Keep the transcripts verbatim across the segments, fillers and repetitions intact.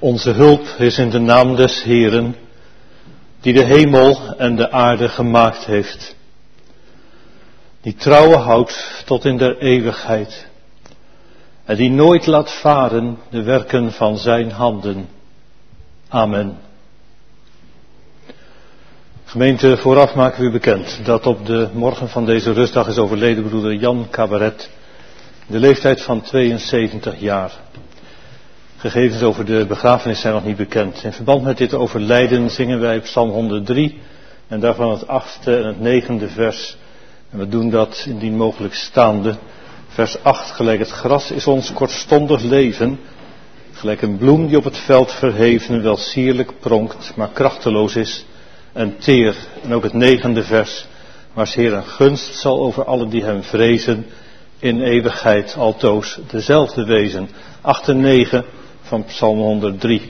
Onze hulp is in de naam des Heeren, die de hemel en de aarde gemaakt heeft, die trouwe houdt tot in der eeuwigheid en die nooit laat varen de werken van zijn handen. Amen. Gemeente, vooraf maken we u bekend dat op de morgen van deze rustdag is overleden broeder Jan Cabaret, de leeftijd van tweeënzeventig jaar. Gegevens over de begrafenis zijn nog niet bekend. In verband met dit overlijden zingen wij Psalm honderddrie en daarvan het achtste en het negende vers. En we doen dat indien mogelijk staande. Vers acht, gelijk het gras is ons kortstondig leven, gelijk een bloem die op het veld verheven wel sierlijk pronkt, maar krachteloos is en teer. En ook het negende vers, maar 's Heeren gunst zal over allen die hem vrezen in eeuwigheid altoos dezelfde wezen. acht en negen van Psalm honderddrie.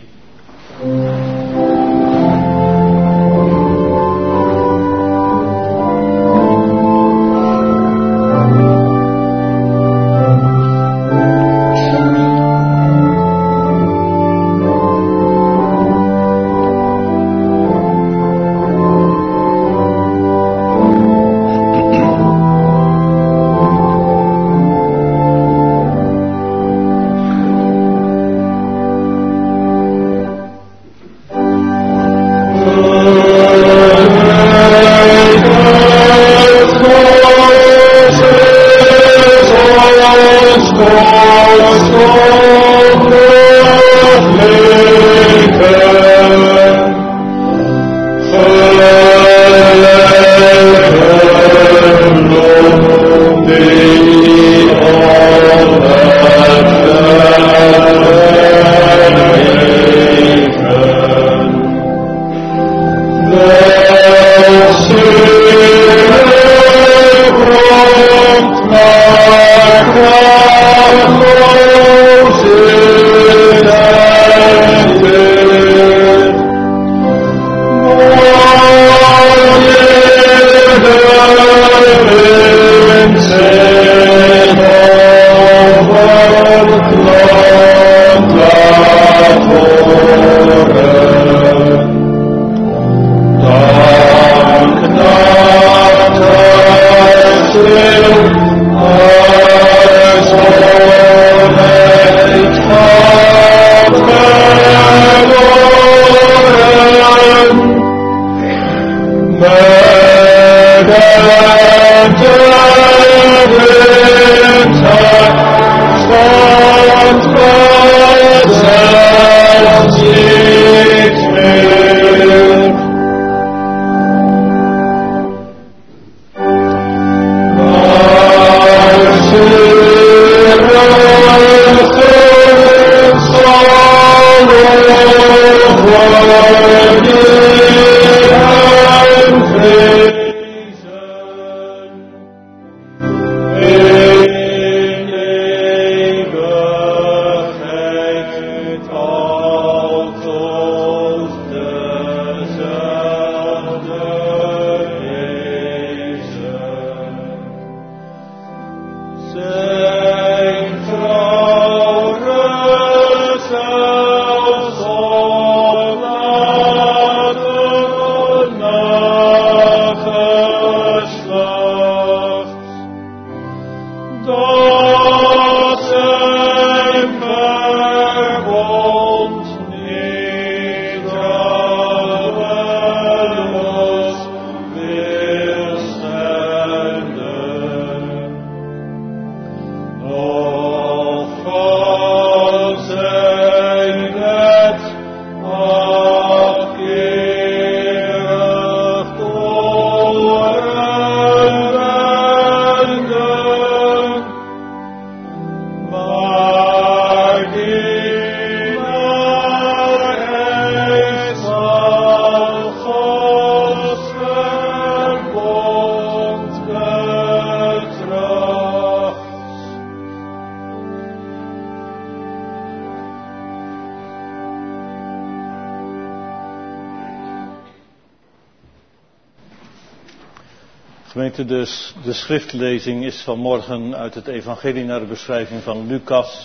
Gemeente, de, de schriftlezing is vanmorgen uit het evangelie naar de beschrijving van Lucas,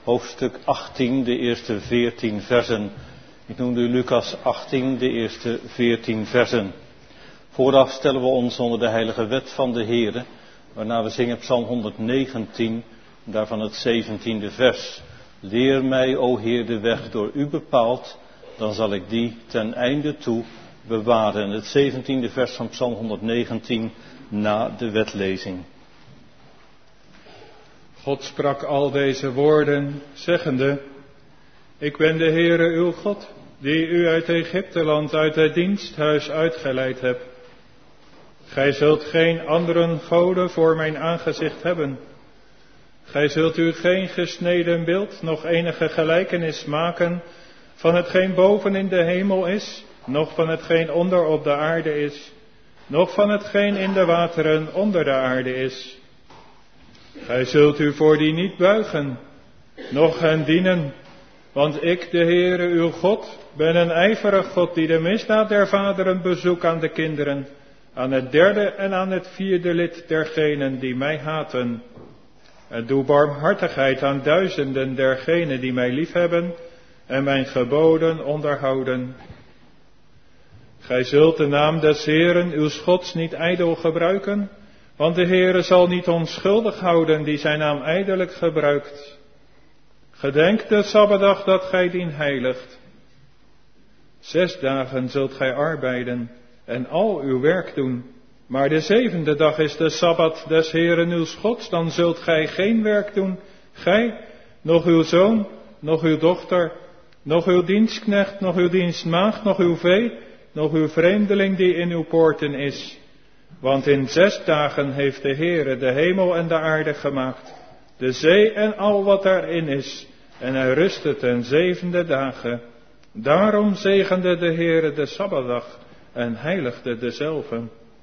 hoofdstuk achttien, de eerste veertien versen. Ik noemde u Lucas achttien, de eerste veertien versen. Vooraf stellen we ons onder de heilige wet van de Heere, waarna we zingen Psalm honderdnegentien, daarvan het zeventiende vers. Leer mij, o Heer, de weg door u bepaald, dan zal ik die ten einde toe bewaren. Het zeventiende vers van Psalm honderdnegentien na de wetlezing. God sprak al deze woorden, zeggende: Ik ben de Heere uw God, die u uit Egypteland, uit het diensthuis uitgeleid hebt. Gij zult geen anderen goden voor mijn aangezicht hebben. Gij zult u geen gesneden beeld, nog enige gelijkenis maken van hetgeen boven in de hemel is, noch van hetgeen onder op de aarde is, noch van hetgeen in de wateren onder de aarde is. Gij zult u voor die niet buigen, noch hen dienen, want ik, de Heere uw God, ben een ijverig God die de misdaad der vaderen bezoekt aan de kinderen, aan het derde en aan het vierde lid dergenen die mij haten. En doe barmhartigheid aan duizenden dergenen die mij liefhebben en mijn geboden onderhouden. Gij zult de naam des Heeren uw Gods niet ijdel gebruiken, want de Heere zal niet onschuldig houden die zijn naam ijdelijk gebruikt. Gedenk de Sabbatdag dat gij dien heiligt. Zes dagen zult gij arbeiden en al uw werk doen. Maar de zevende dag is de Sabbat des Heeren uw Gods, dan zult gij geen werk doen, gij, nog uw zoon, nog uw dochter, nog uw dienstknecht, nog uw dienstmaagd, nog uw vee, nog uw vreemdeling die in uw poorten is. Want in zes dagen heeft de Heere de hemel en de aarde gemaakt, de zee en al wat daarin is, en hij rustte ten zevende dagen. Daarom zegende de Heere de Sabbatdag en heiligde dezelve.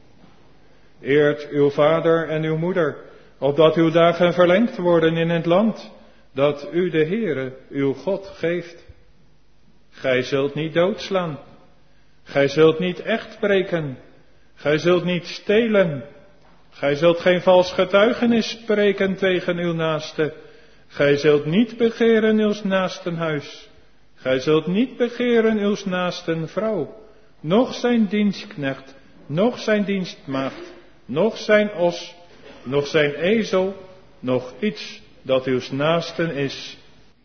Eert uw vader en uw moeder, opdat uw dagen verlengd worden in het land, dat u de Heere, uw God, geeft. Gij zult niet doodslaan. Gij zult niet echt spreken. Gij zult niet stelen. Gij zult geen vals getuigenis spreken tegen uw naaste. Gij zult niet begeren uw naasten huis. Gij zult niet begeren uw naasten vrouw, noch zijn dienstknecht, noch zijn dienstmaagd, noch zijn os, noch zijn ezel, noch iets dat uw naasten is.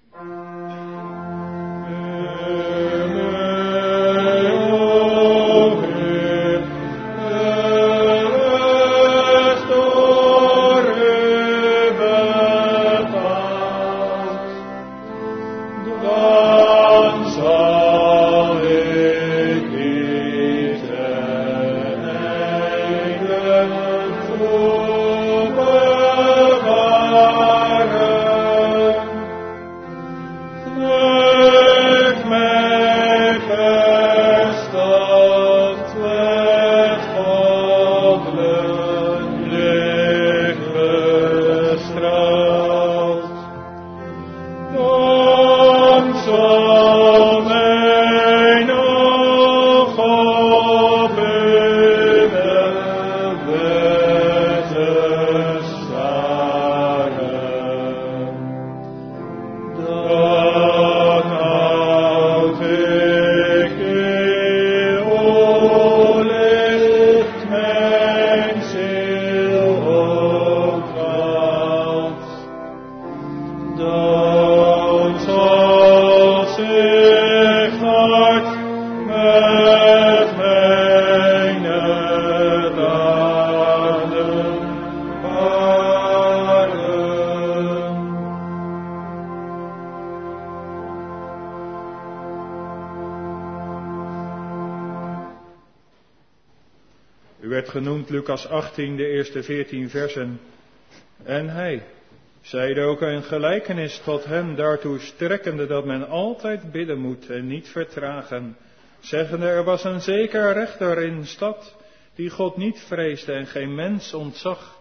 Genoemd Lucas achttien, de eerste veertien versen. En hij zeide ook een gelijkenis tot hem daartoe strekkende dat men altijd bidden moet en niet vertragen. Zeggende, er was een zeker rechter in de stad die God niet vreesde en geen mens ontzag.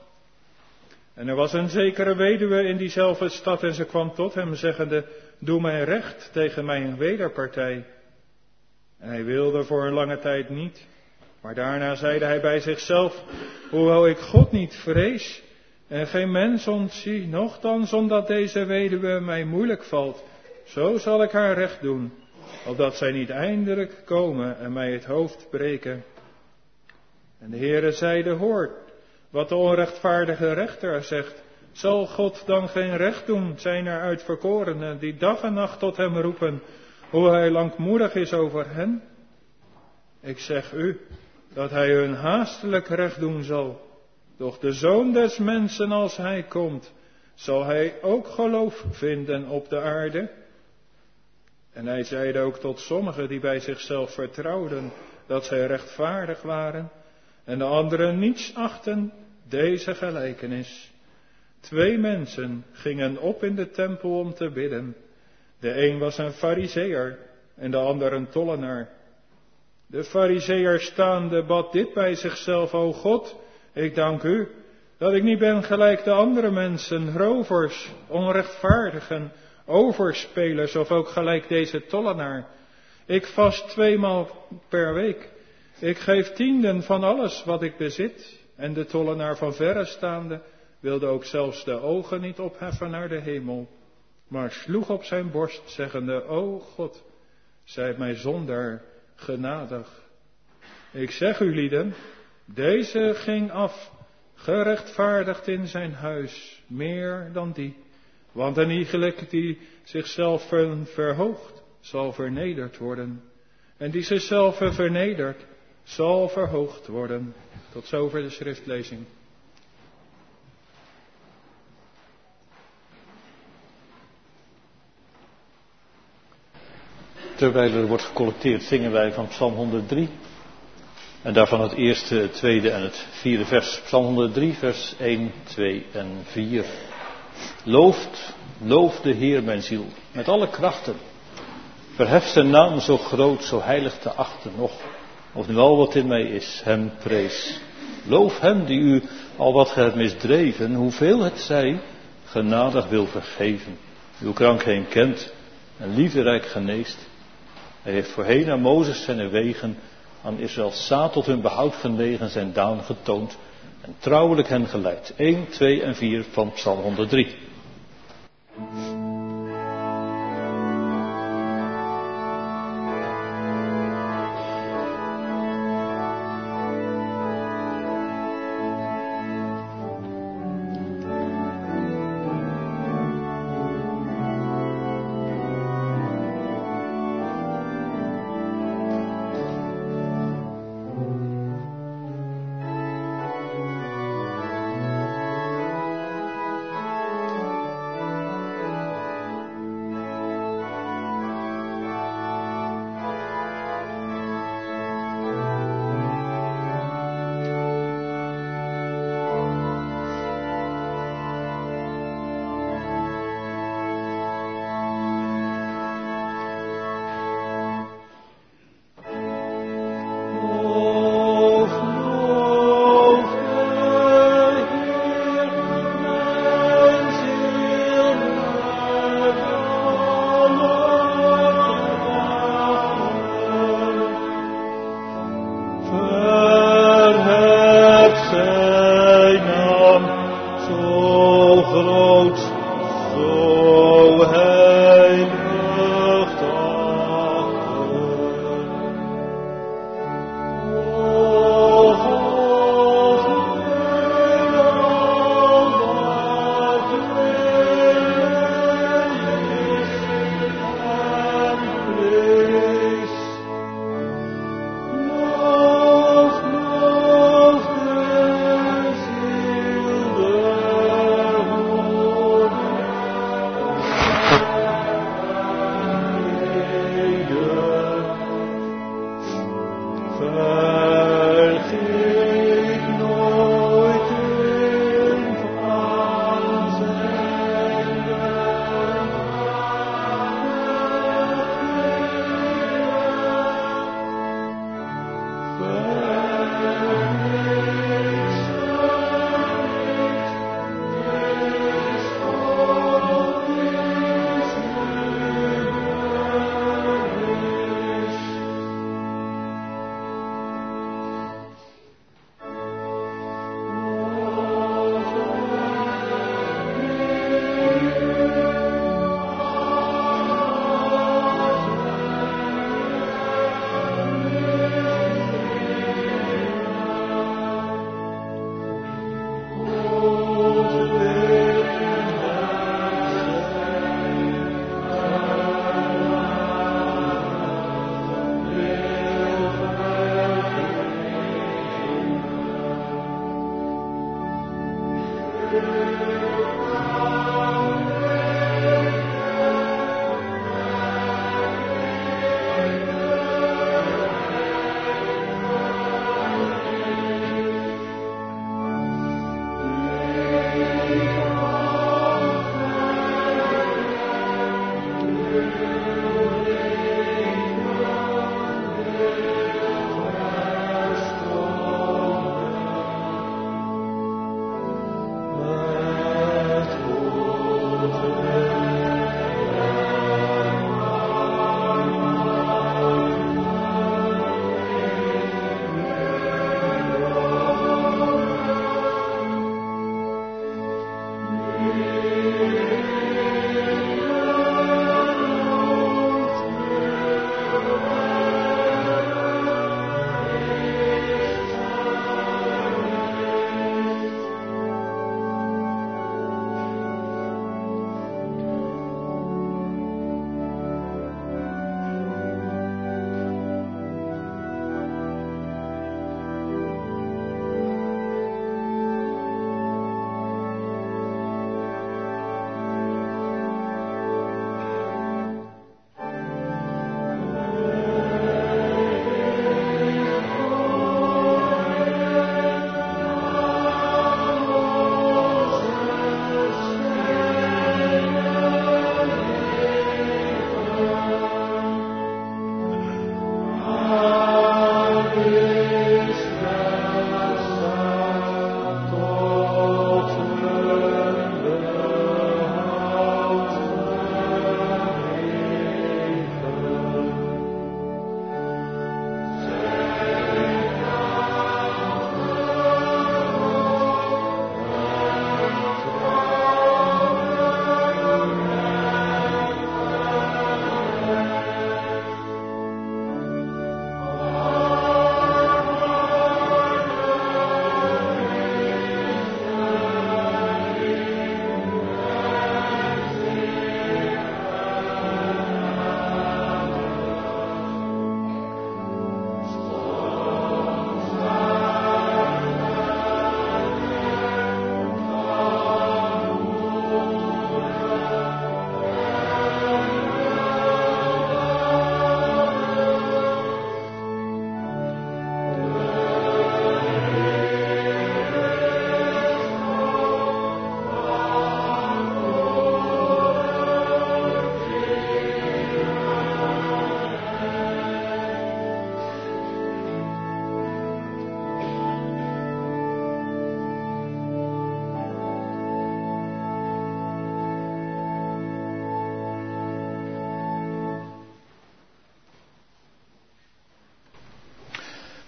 En er was een zekere weduwe in diezelfde stad en ze kwam tot hem zeggende, doe mij recht tegen mijn wederpartij. En hij wilde voor een lange tijd niet. Maar daarna zeide hij bij zichzelf, hoewel ik God niet vrees en geen mens ontzie, nochtans omdat deze weduwe mij moeilijk valt, zo zal ik haar recht doen, opdat zij niet eindelijk komen en mij het hoofd breken. En de Heere zeide, hoort wat de onrechtvaardige rechter zegt. Zal God dan geen recht doen, zijn er uitverkorenen die dag en nacht tot hem roepen, hoe hij langmoedig is over hen? Ik zeg u, dat hij hun haastelijk recht doen zal. Doch de Zoon des mensen, als hij komt, zal hij ook geloof vinden op de aarde? En hij zeide ook tot sommigen die bij zichzelf vertrouwden dat zij rechtvaardig waren, en de anderen niets achten, deze gelijkenis. Twee mensen gingen op in de tempel om te bidden. De een was een Farizeeër en de ander een tollenaar. De Farizeeër staande bad dit bij zichzelf, o God, ik dank u dat ik niet ben gelijk de andere mensen, rovers, onrechtvaardigen, overspelers of ook gelijk deze tollenaar. Ik vast tweemaal per week. Ik geef tienden van alles wat ik bezit. En de tollenaar van verre staande wilde ook zelfs de ogen niet opheffen naar de hemel, maar sloeg op zijn borst, zeggende, o God, zij mij zondaar genadig. Ik zeg u lieden, deze ging af, gerechtvaardigd in zijn huis, meer dan die. Want een iegelijk die zichzelf verhoogt, zal vernederd worden. En die zichzelf vernedert, zal verhoogd worden. Tot zover de schriftlezing. Terwijl er wordt gecollecteerd, zingen wij van Psalm honderddrie. En daarvan het eerste, het tweede en het vierde vers. Psalm honderddrie, vers één, twee en vier. Looft, loof de Heer mijn ziel, met alle krachten. Verhef zijn naam zo groot, zo heilig te achten nog. Of nu al wat in mij is, hem prees. Loof hem die u al wat ge hebt misdreven, hoeveel het zij, genadig wil vergeven. Uw krankheid kent en liefderijk geneest. Hij heeft voorheen aan Mozes zijn wegen, aan Israëls zaad tot hun behoud genegen zijn daan getoond en trouwelijk hen geleid. één, twee en vier van Psalm honderddrie.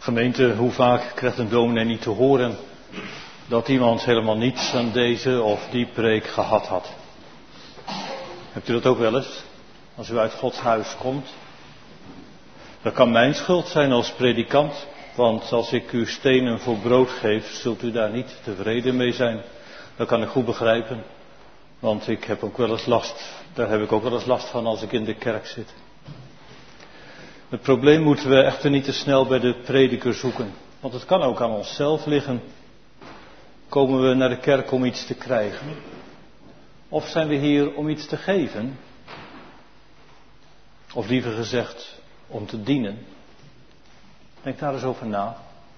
Gemeente, hoe vaak krijgt een dominee niet te horen dat iemand helemaal niets aan deze of die preek gehad had? Hebt u dat ook wel eens? Als u uit Gods huis komt? Dat kan mijn schuld zijn als predikant, want als ik u stenen voor brood geef, zult u daar niet tevreden mee zijn. Dat kan ik goed begrijpen, want ik heb ook wel eens last, daar heb ik ook wel eens last van als ik in de kerk zit. Het probleem moeten we echter niet te snel bij de prediker zoeken, want het kan ook aan onszelf liggen. Komen we naar de kerk om iets te krijgen? Of zijn we hier om iets te geven? Of liever gezegd, om te dienen? Denk daar eens over na.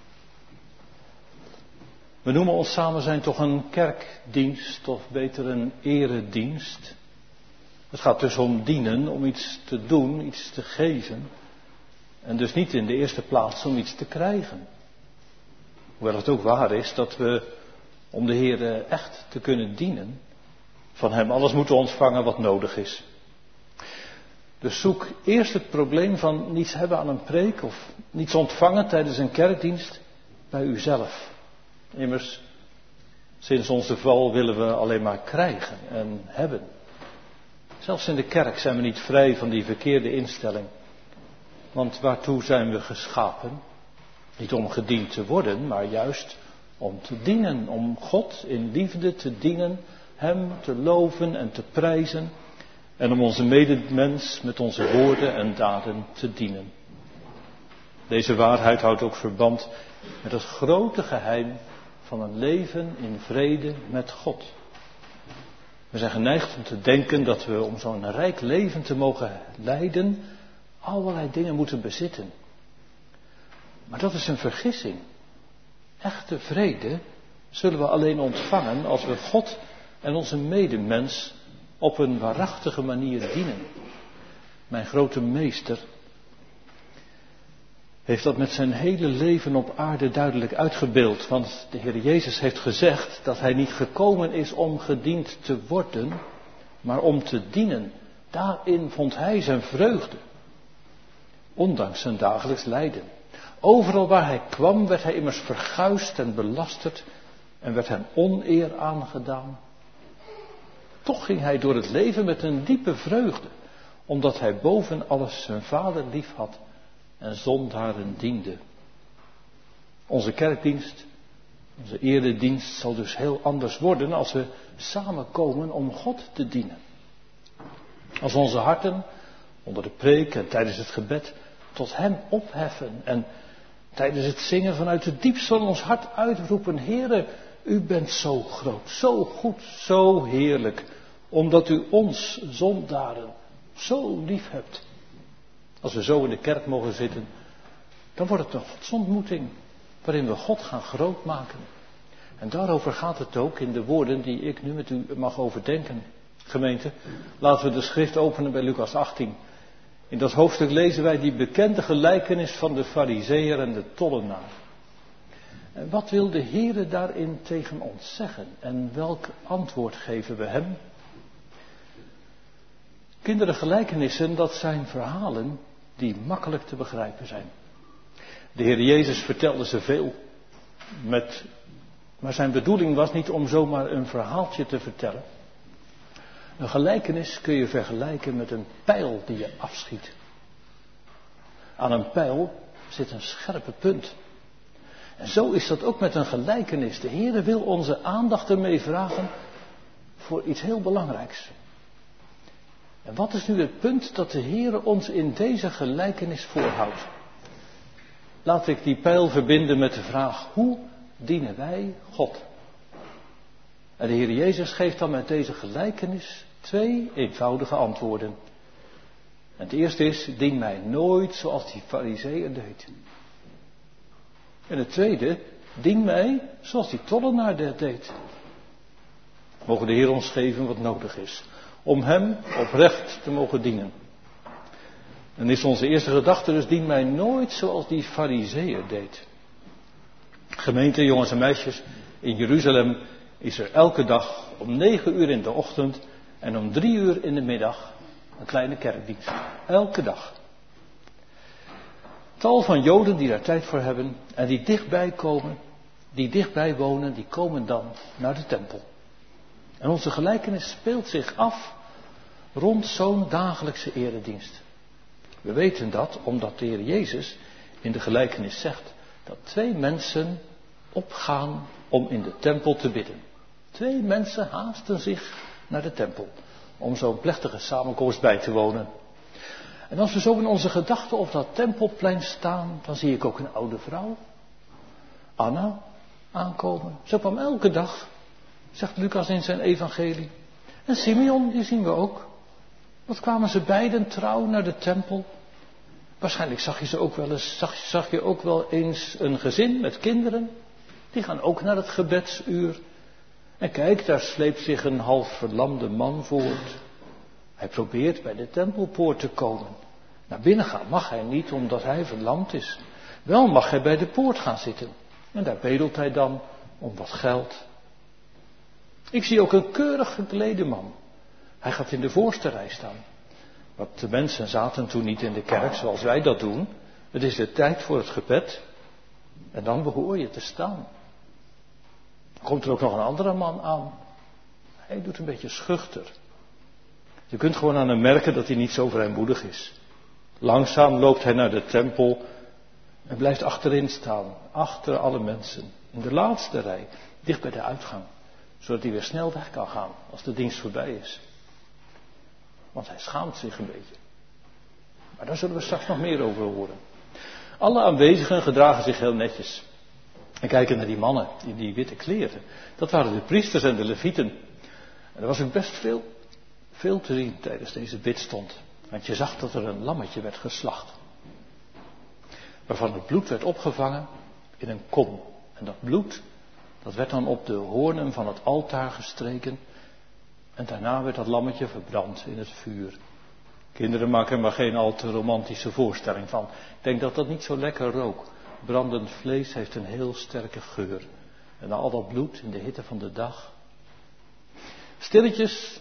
We noemen ons samen zijn toch een kerkdienst, of beter een eredienst. Het gaat dus om dienen, om iets te doen, iets te geven. En dus niet in de eerste plaats om iets te krijgen. Hoewel het ook waar is dat we, om de Heer echt te kunnen dienen, van Hem alles moeten ontvangen wat nodig is. Dus zoek eerst het probleem van niets hebben aan een preek of niets ontvangen tijdens een kerkdienst bij uzelf. Immers, sinds onze val willen we alleen maar krijgen en hebben. Zelfs in de kerk zijn we niet vrij van die verkeerde instelling. Want waartoe zijn we geschapen? Niet om gediend te worden, maar juist om te dienen. Om God in liefde te dienen, Hem te loven en te prijzen. En om onze medemens met onze woorden en daden te dienen. Deze waarheid houdt ook verband met het grote geheim van een leven in vrede met God. We zijn geneigd om te denken dat we om zo'n rijk leven te mogen leiden allerlei dingen moeten bezitten. Maar dat is een vergissing. Echte vrede zullen we alleen ontvangen als we God en onze medemens op een waarachtige manier dienen. Mijn grote meester heeft dat met zijn hele leven op aarde duidelijk uitgebeeld. Want de Heer Jezus heeft gezegd dat Hij niet gekomen is om gediend te worden, maar om te dienen. Daarin vond Hij zijn vreugde. Ondanks zijn dagelijks lijden. Overal waar Hij kwam werd Hij immers verguisd en belasterd en werd Hem oneer aangedaan. Toch ging Hij door het leven met een diepe vreugde, omdat Hij boven alles zijn Vader lief had en zondaren diende. Onze kerkdienst, onze eredienst zal dus heel anders worden als we samenkomen om God te dienen. Als onze harten onder de preek en tijdens het gebed tot Hem opheffen en tijdens het zingen vanuit het diepst van ons hart uitroepen: Heere, U bent zo groot, zo goed, zo heerlijk, omdat U ons zondaren zo lief hebt. Als we zo in de kerk mogen zitten, dan wordt het een godsontmoeting waarin we God gaan grootmaken. En daarover gaat het ook in de woorden die ik nu met u mag overdenken. Gemeente, laten we de schrift openen bij Lucas achttien. In dat hoofdstuk lezen wij die bekende gelijkenis van de Farizeeër en de tollenaar. En wat wil de Heere daarin tegen ons zeggen? En welk antwoord geven we Hem? Kinderen, gelijkenissen, dat zijn verhalen die makkelijk te begrijpen zijn. De Heer Jezus vertelde ze veel, met, maar zijn bedoeling was niet om zomaar een verhaaltje te vertellen. Een gelijkenis kun je vergelijken met een pijl die je afschiet. Aan een pijl zit een scherpe punt. En zo is dat ook met een gelijkenis. De Heere wil onze aandacht ermee vragen voor iets heel belangrijks. En wat is nu het punt dat de Heere ons in deze gelijkenis voorhoudt? Laat ik die pijl verbinden met de vraag: hoe dienen wij God? En de Heer Jezus geeft dan met deze gelijkenis twee eenvoudige antwoorden. En het eerste is: dien mij nooit zoals die Farizeeër deed. En het tweede: dien mij zoals die tollenaar dat deed. Mogen de Heer ons geven wat nodig is om Hem oprecht te mogen dienen. En is onze eerste gedachte dus: dien mij nooit zoals die Farizeeër deed. Gemeente, jongens en meisjes, in Jeruzalem is er elke dag om negen uur in de ochtend en om drie uur in de middag een kleine kerkdienst. Elke dag. Tal van Joden die daar tijd voor hebben en die dichtbij komen, die dichtbij wonen, die komen dan naar de tempel. En onze gelijkenis speelt zich af rond zo'n dagelijkse eredienst. We weten dat omdat de Heer Jezus in de gelijkenis zegt dat twee mensen opgaan om in de tempel te bidden. Twee mensen haasten zich naar de tempel om zo'n plechtige samenkomst bij te wonen. En als we zo in onze gedachten op dat tempelplein staan, dan zie ik ook een oude vrouw, Anna, aankomen. Zo kwam elke dag, zegt Lucas in zijn evangelie. En Simeon, die zien we ook. Wat kwamen ze beiden trouw naar de tempel? Waarschijnlijk zag je ze ook wel eens, zag, zag je ook wel eens een gezin met kinderen. Die gaan ook naar het gebedsuur. En kijk, daar sleept zich een half verlamde man voort. Hij probeert bij de tempelpoort te komen. Naar binnen gaan mag hij niet, omdat hij verlamd is. Wel mag hij bij de poort gaan zitten. En daar bedelt hij dan om wat geld. Ik zie ook een keurig geklede man. Hij gaat in de voorste rij staan. Want de mensen zaten toen niet in de kerk zoals wij dat doen. Het is de tijd voor het gebed. En dan behoor je te staan. Dan komt er ook nog een andere man aan. Hij doet een beetje schuchter. Je kunt gewoon aan hem merken dat hij niet zo vrijmoedig is. Langzaam loopt hij naar de tempel en blijft achterin staan. Achter alle mensen. In de laatste rij. Dicht bij de uitgang. Zodat hij weer snel weg kan gaan als de dienst voorbij is. Want hij schaamt zich een beetje. Maar daar zullen we straks nog meer over horen. Alle aanwezigen gedragen zich heel netjes. En kijken naar die mannen in die witte kleren. Dat waren de priesters en de levieten. En er was ook best veel, veel te zien tijdens deze bidstond. Want je zag dat er een lammetje werd geslacht. Waarvan het bloed werd opgevangen in een kom. En dat bloed, dat werd dan op de hoornen van het altaar gestreken. En daarna werd dat lammetje verbrand in het vuur. Kinderen maken er maar geen al te romantische voorstelling van. Ik denk dat dat niet zo lekker rook. Brandend vlees heeft een heel sterke geur. En al dat bloed in de hitte van de dag. Stilletjes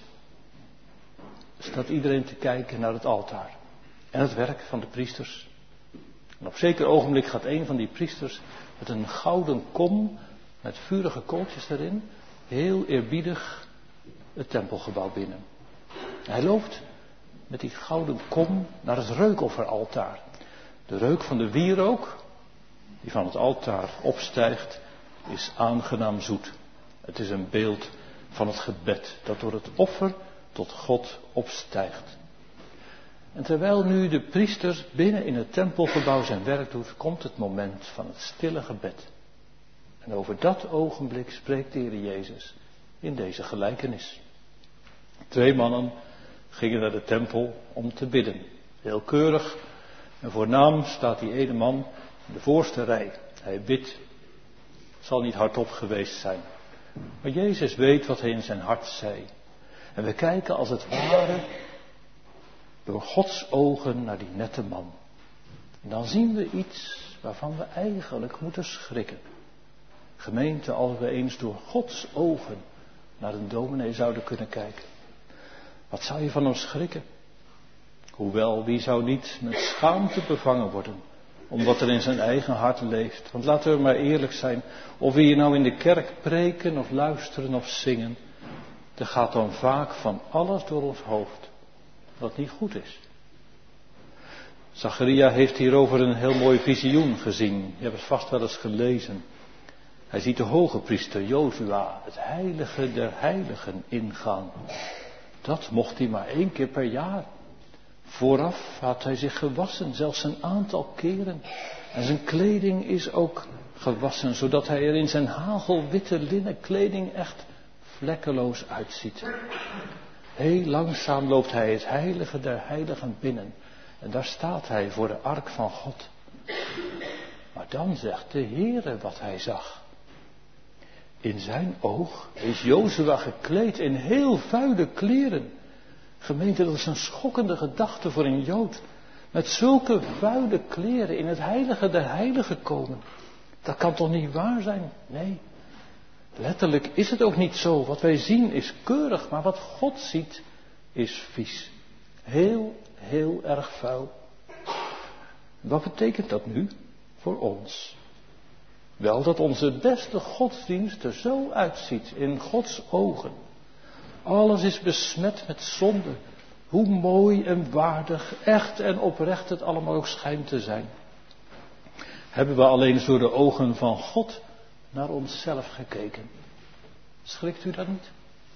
staat iedereen te kijken naar het altaar. En het werk van de priesters. En op zeker ogenblik gaat een van die priesters met een gouden kom met vurige kooltjes erin, heel eerbiedig het tempelgebouw binnen. Hij loopt met die gouden kom naar het reukofferaltaar. De reuk van de wierook, die van het altaar opstijgt, is aangenaam zoet. Het is een beeld van het gebed dat door het offer tot God opstijgt. En terwijl nu de priester binnen in het tempelgebouw zijn werk doet, komt het moment van het stille gebed. En over dat ogenblik spreekt de Heer Jezus in deze gelijkenis. Twee mannen gingen naar de tempel om te bidden. Heel keurig en voornaam staat die ene man in de voorste rij. Hij bidt. Het zal niet hardop geweest zijn. Maar Jezus weet wat hij in zijn hart zei. En we kijken als het ware door Gods ogen naar die nette man. En dan zien we iets waarvan we eigenlijk moeten schrikken. Gemeente, als we eens door Gods ogen naar een dominee zouden kunnen kijken. Wat zou je van hem schrikken? Hoewel, wie zou niet met schaamte bevangen worden om wat er in zijn eigen hart leeft. Want laten we maar eerlijk zijn, of we hier nou in de kerk preken of luisteren of zingen, er gaat dan vaak van alles door ons hoofd wat niet goed is. Zacharia heeft hierover een heel mooi visioen gezien. Je hebt het vast wel eens gelezen. Hij ziet de hoge priester Jozua, het heilige der heiligen, ingaan. Dat mocht hij maar één keer per jaar. Vooraf had hij zich gewassen, zelfs een aantal keren. En zijn kleding is ook gewassen, zodat hij er in zijn hagelwitte linnen kleding echt vlekkeloos uitziet. Heel langzaam loopt hij het heilige der heiligen binnen. En daar staat hij voor de ark van God. Maar dan zegt de Heere wat hij zag. In zijn oog is Jozua gekleed in heel vuile kleren. Gemeente, dat is een schokkende gedachte voor een Jood. Met zulke vuile kleren in het heilige der heiligen komen. Dat kan toch niet waar zijn? Nee. Letterlijk is het ook niet zo. Wat wij zien is keurig, maar wat God ziet is vies. Heel, heel erg vuil. Wat betekent dat nu voor ons? Wel, dat onze beste godsdienst er zo uitziet in Gods ogen. Alles is besmet met zonde. Hoe mooi en waardig, echt en oprecht het allemaal ook schijnt te zijn. Hebben we alleen eens door de ogen van God naar onszelf gekeken? Schrikt u dat niet?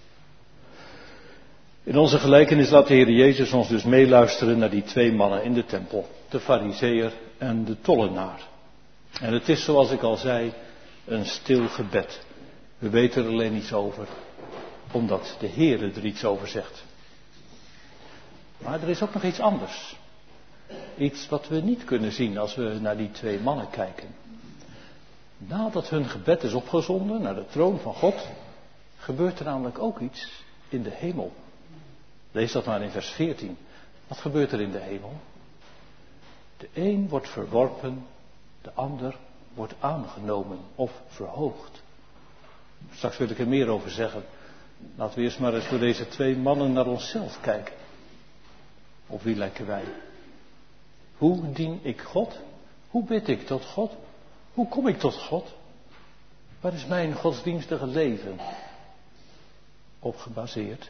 In onze gelijkenis laat de Heer Jezus ons dus meeluisteren naar die twee mannen in de tempel. De farizeeër en de tollenaar. En het is, zoals ik al zei, een stil gebed. We weten er alleen iets over, omdat de Heer er iets over zegt. Maar er is ook nog iets anders. Iets wat we niet kunnen zien als we naar die twee mannen kijken. Nadat hun gebed is opgezonden naar de troon van God, gebeurt er namelijk ook iets in de hemel. Lees dat maar in vers veertien. Wat gebeurt er in de hemel? De een wordt verworpen, de ander wordt aangenomen of verhoogd. Straks wil ik er meer over zeggen. Laten we eerst maar eens door deze twee mannen naar onszelf kijken. Op wie lijken wij? Hoe dien ik God? Hoe bid ik tot God? Hoe kom ik tot God? Waar is mijn godsdienstige leven op gebaseerd?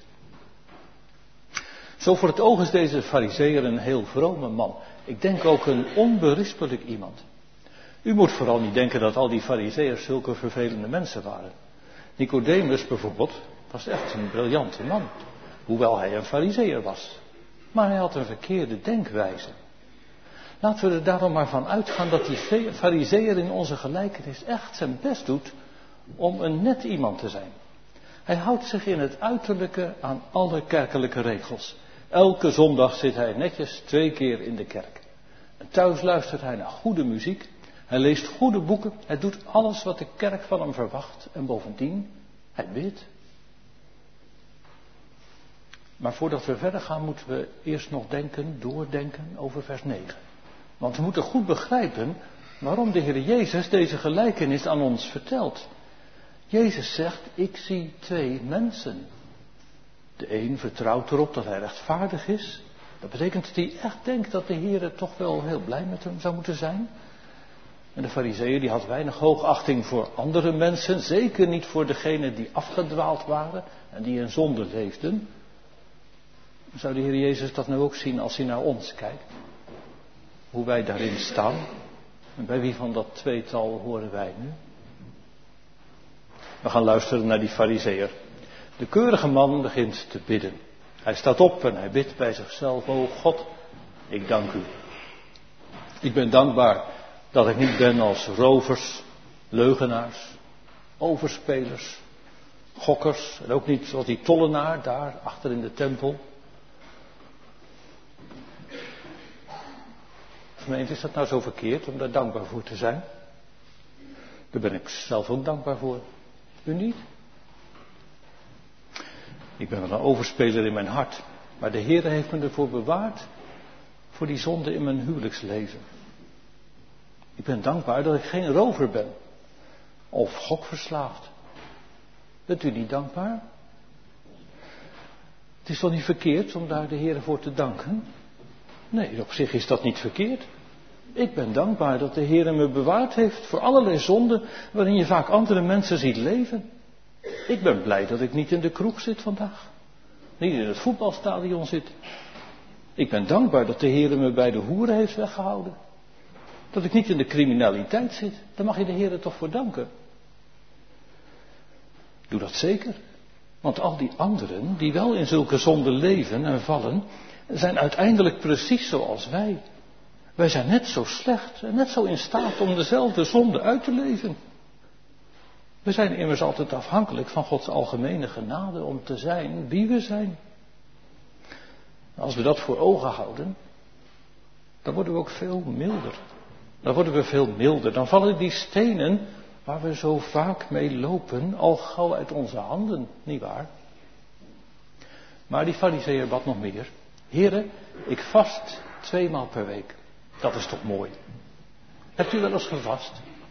Zo voor het oog is deze farizeeër een heel vrome man. Ik denk ook een onberispelijk iemand. U moet vooral niet denken dat al die farizeeërs zulke vervelende mensen waren. Nicodemus bijvoorbeeld was echt een briljante man. Hoewel hij een farizeeër was. Maar hij had een verkeerde denkwijze. Laten we er daarom maar van uitgaan dat die farizeeër in onze gelijkenis echt zijn best doet om een net iemand te zijn. Hij houdt zich in het uiterlijke aan alle kerkelijke regels. Elke zondag zit hij netjes twee keer in de kerk. En thuis luistert hij naar goede muziek. Hij leest goede boeken. Hij doet alles wat de kerk van hem verwacht. En bovendien, hij bidt. Maar voordat we verder gaan, moeten we eerst nog denken, doordenken over vers negen. Want we moeten goed begrijpen waarom de Heer Jezus deze gelijkenis aan ons vertelt. Jezus zegt, ik zie twee mensen. De een vertrouwt erop dat hij rechtvaardig is. Dat betekent dat hij echt denkt dat de Heer toch wel heel blij met hem zou moeten zijn. En de farizeeër die had weinig hoogachting voor andere mensen. Zeker niet voor degenen die afgedwaald waren en die in zonde leefden. Zou de Heer Jezus dat nou ook zien als hij naar ons kijkt? Hoe wij daarin staan? En bij wie van dat tweetal horen wij nu? We gaan luisteren naar die farizeeër. De keurige man begint te bidden. Hij staat op en hij bidt bij zichzelf. O God, ik dank u. Ik ben dankbaar dat ik niet ben als rovers, leugenaars, overspelers, gokkers. En ook niet zoals die tollenaar daar achter in de tempel. Gemeente, is dat nou zo verkeerd om daar dankbaar voor te zijn? Daar ben ik zelf ook dankbaar voor. U niet? Ik ben wel een overspeler in mijn hart. Maar de Heer heeft me ervoor bewaard. Voor die zonde in mijn huwelijksleven. Ik ben dankbaar dat ik geen rover ben. Of gokverslaafd. Bent u niet dankbaar? Het is toch niet verkeerd om daar de Heer voor te danken? Nee, op zich is dat niet verkeerd. Ik ben dankbaar dat de Heer me bewaard heeft voor allerlei zonden waarin je vaak andere mensen ziet leven. Ik ben blij dat ik niet in de kroeg zit vandaag. Niet in het voetbalstadion zit. Ik ben dankbaar dat de Heer me bij de hoeren heeft weggehouden. Dat ik niet in de criminaliteit zit. Daar mag je de Heer toch voor danken. Doe dat zeker. Want al die anderen die wel in zulke zonden leven en vallen, zijn uiteindelijk precies zoals wij. Wij zijn net zo slecht en net zo in staat om dezelfde zonde uit te leven. We zijn immers altijd afhankelijk van Gods algemene genade om te zijn wie we zijn. Als we dat voor ogen houden, dan worden we ook veel milder. Dan worden we veel milder. Dan vallen die stenen waar we zo vaak mee lopen al gauw uit onze handen, nietwaar? Maar die farizeeër bad nog meer. Heere, ik vast tweemaal per week. Dat is toch mooi. Hebt u wel eens gevast?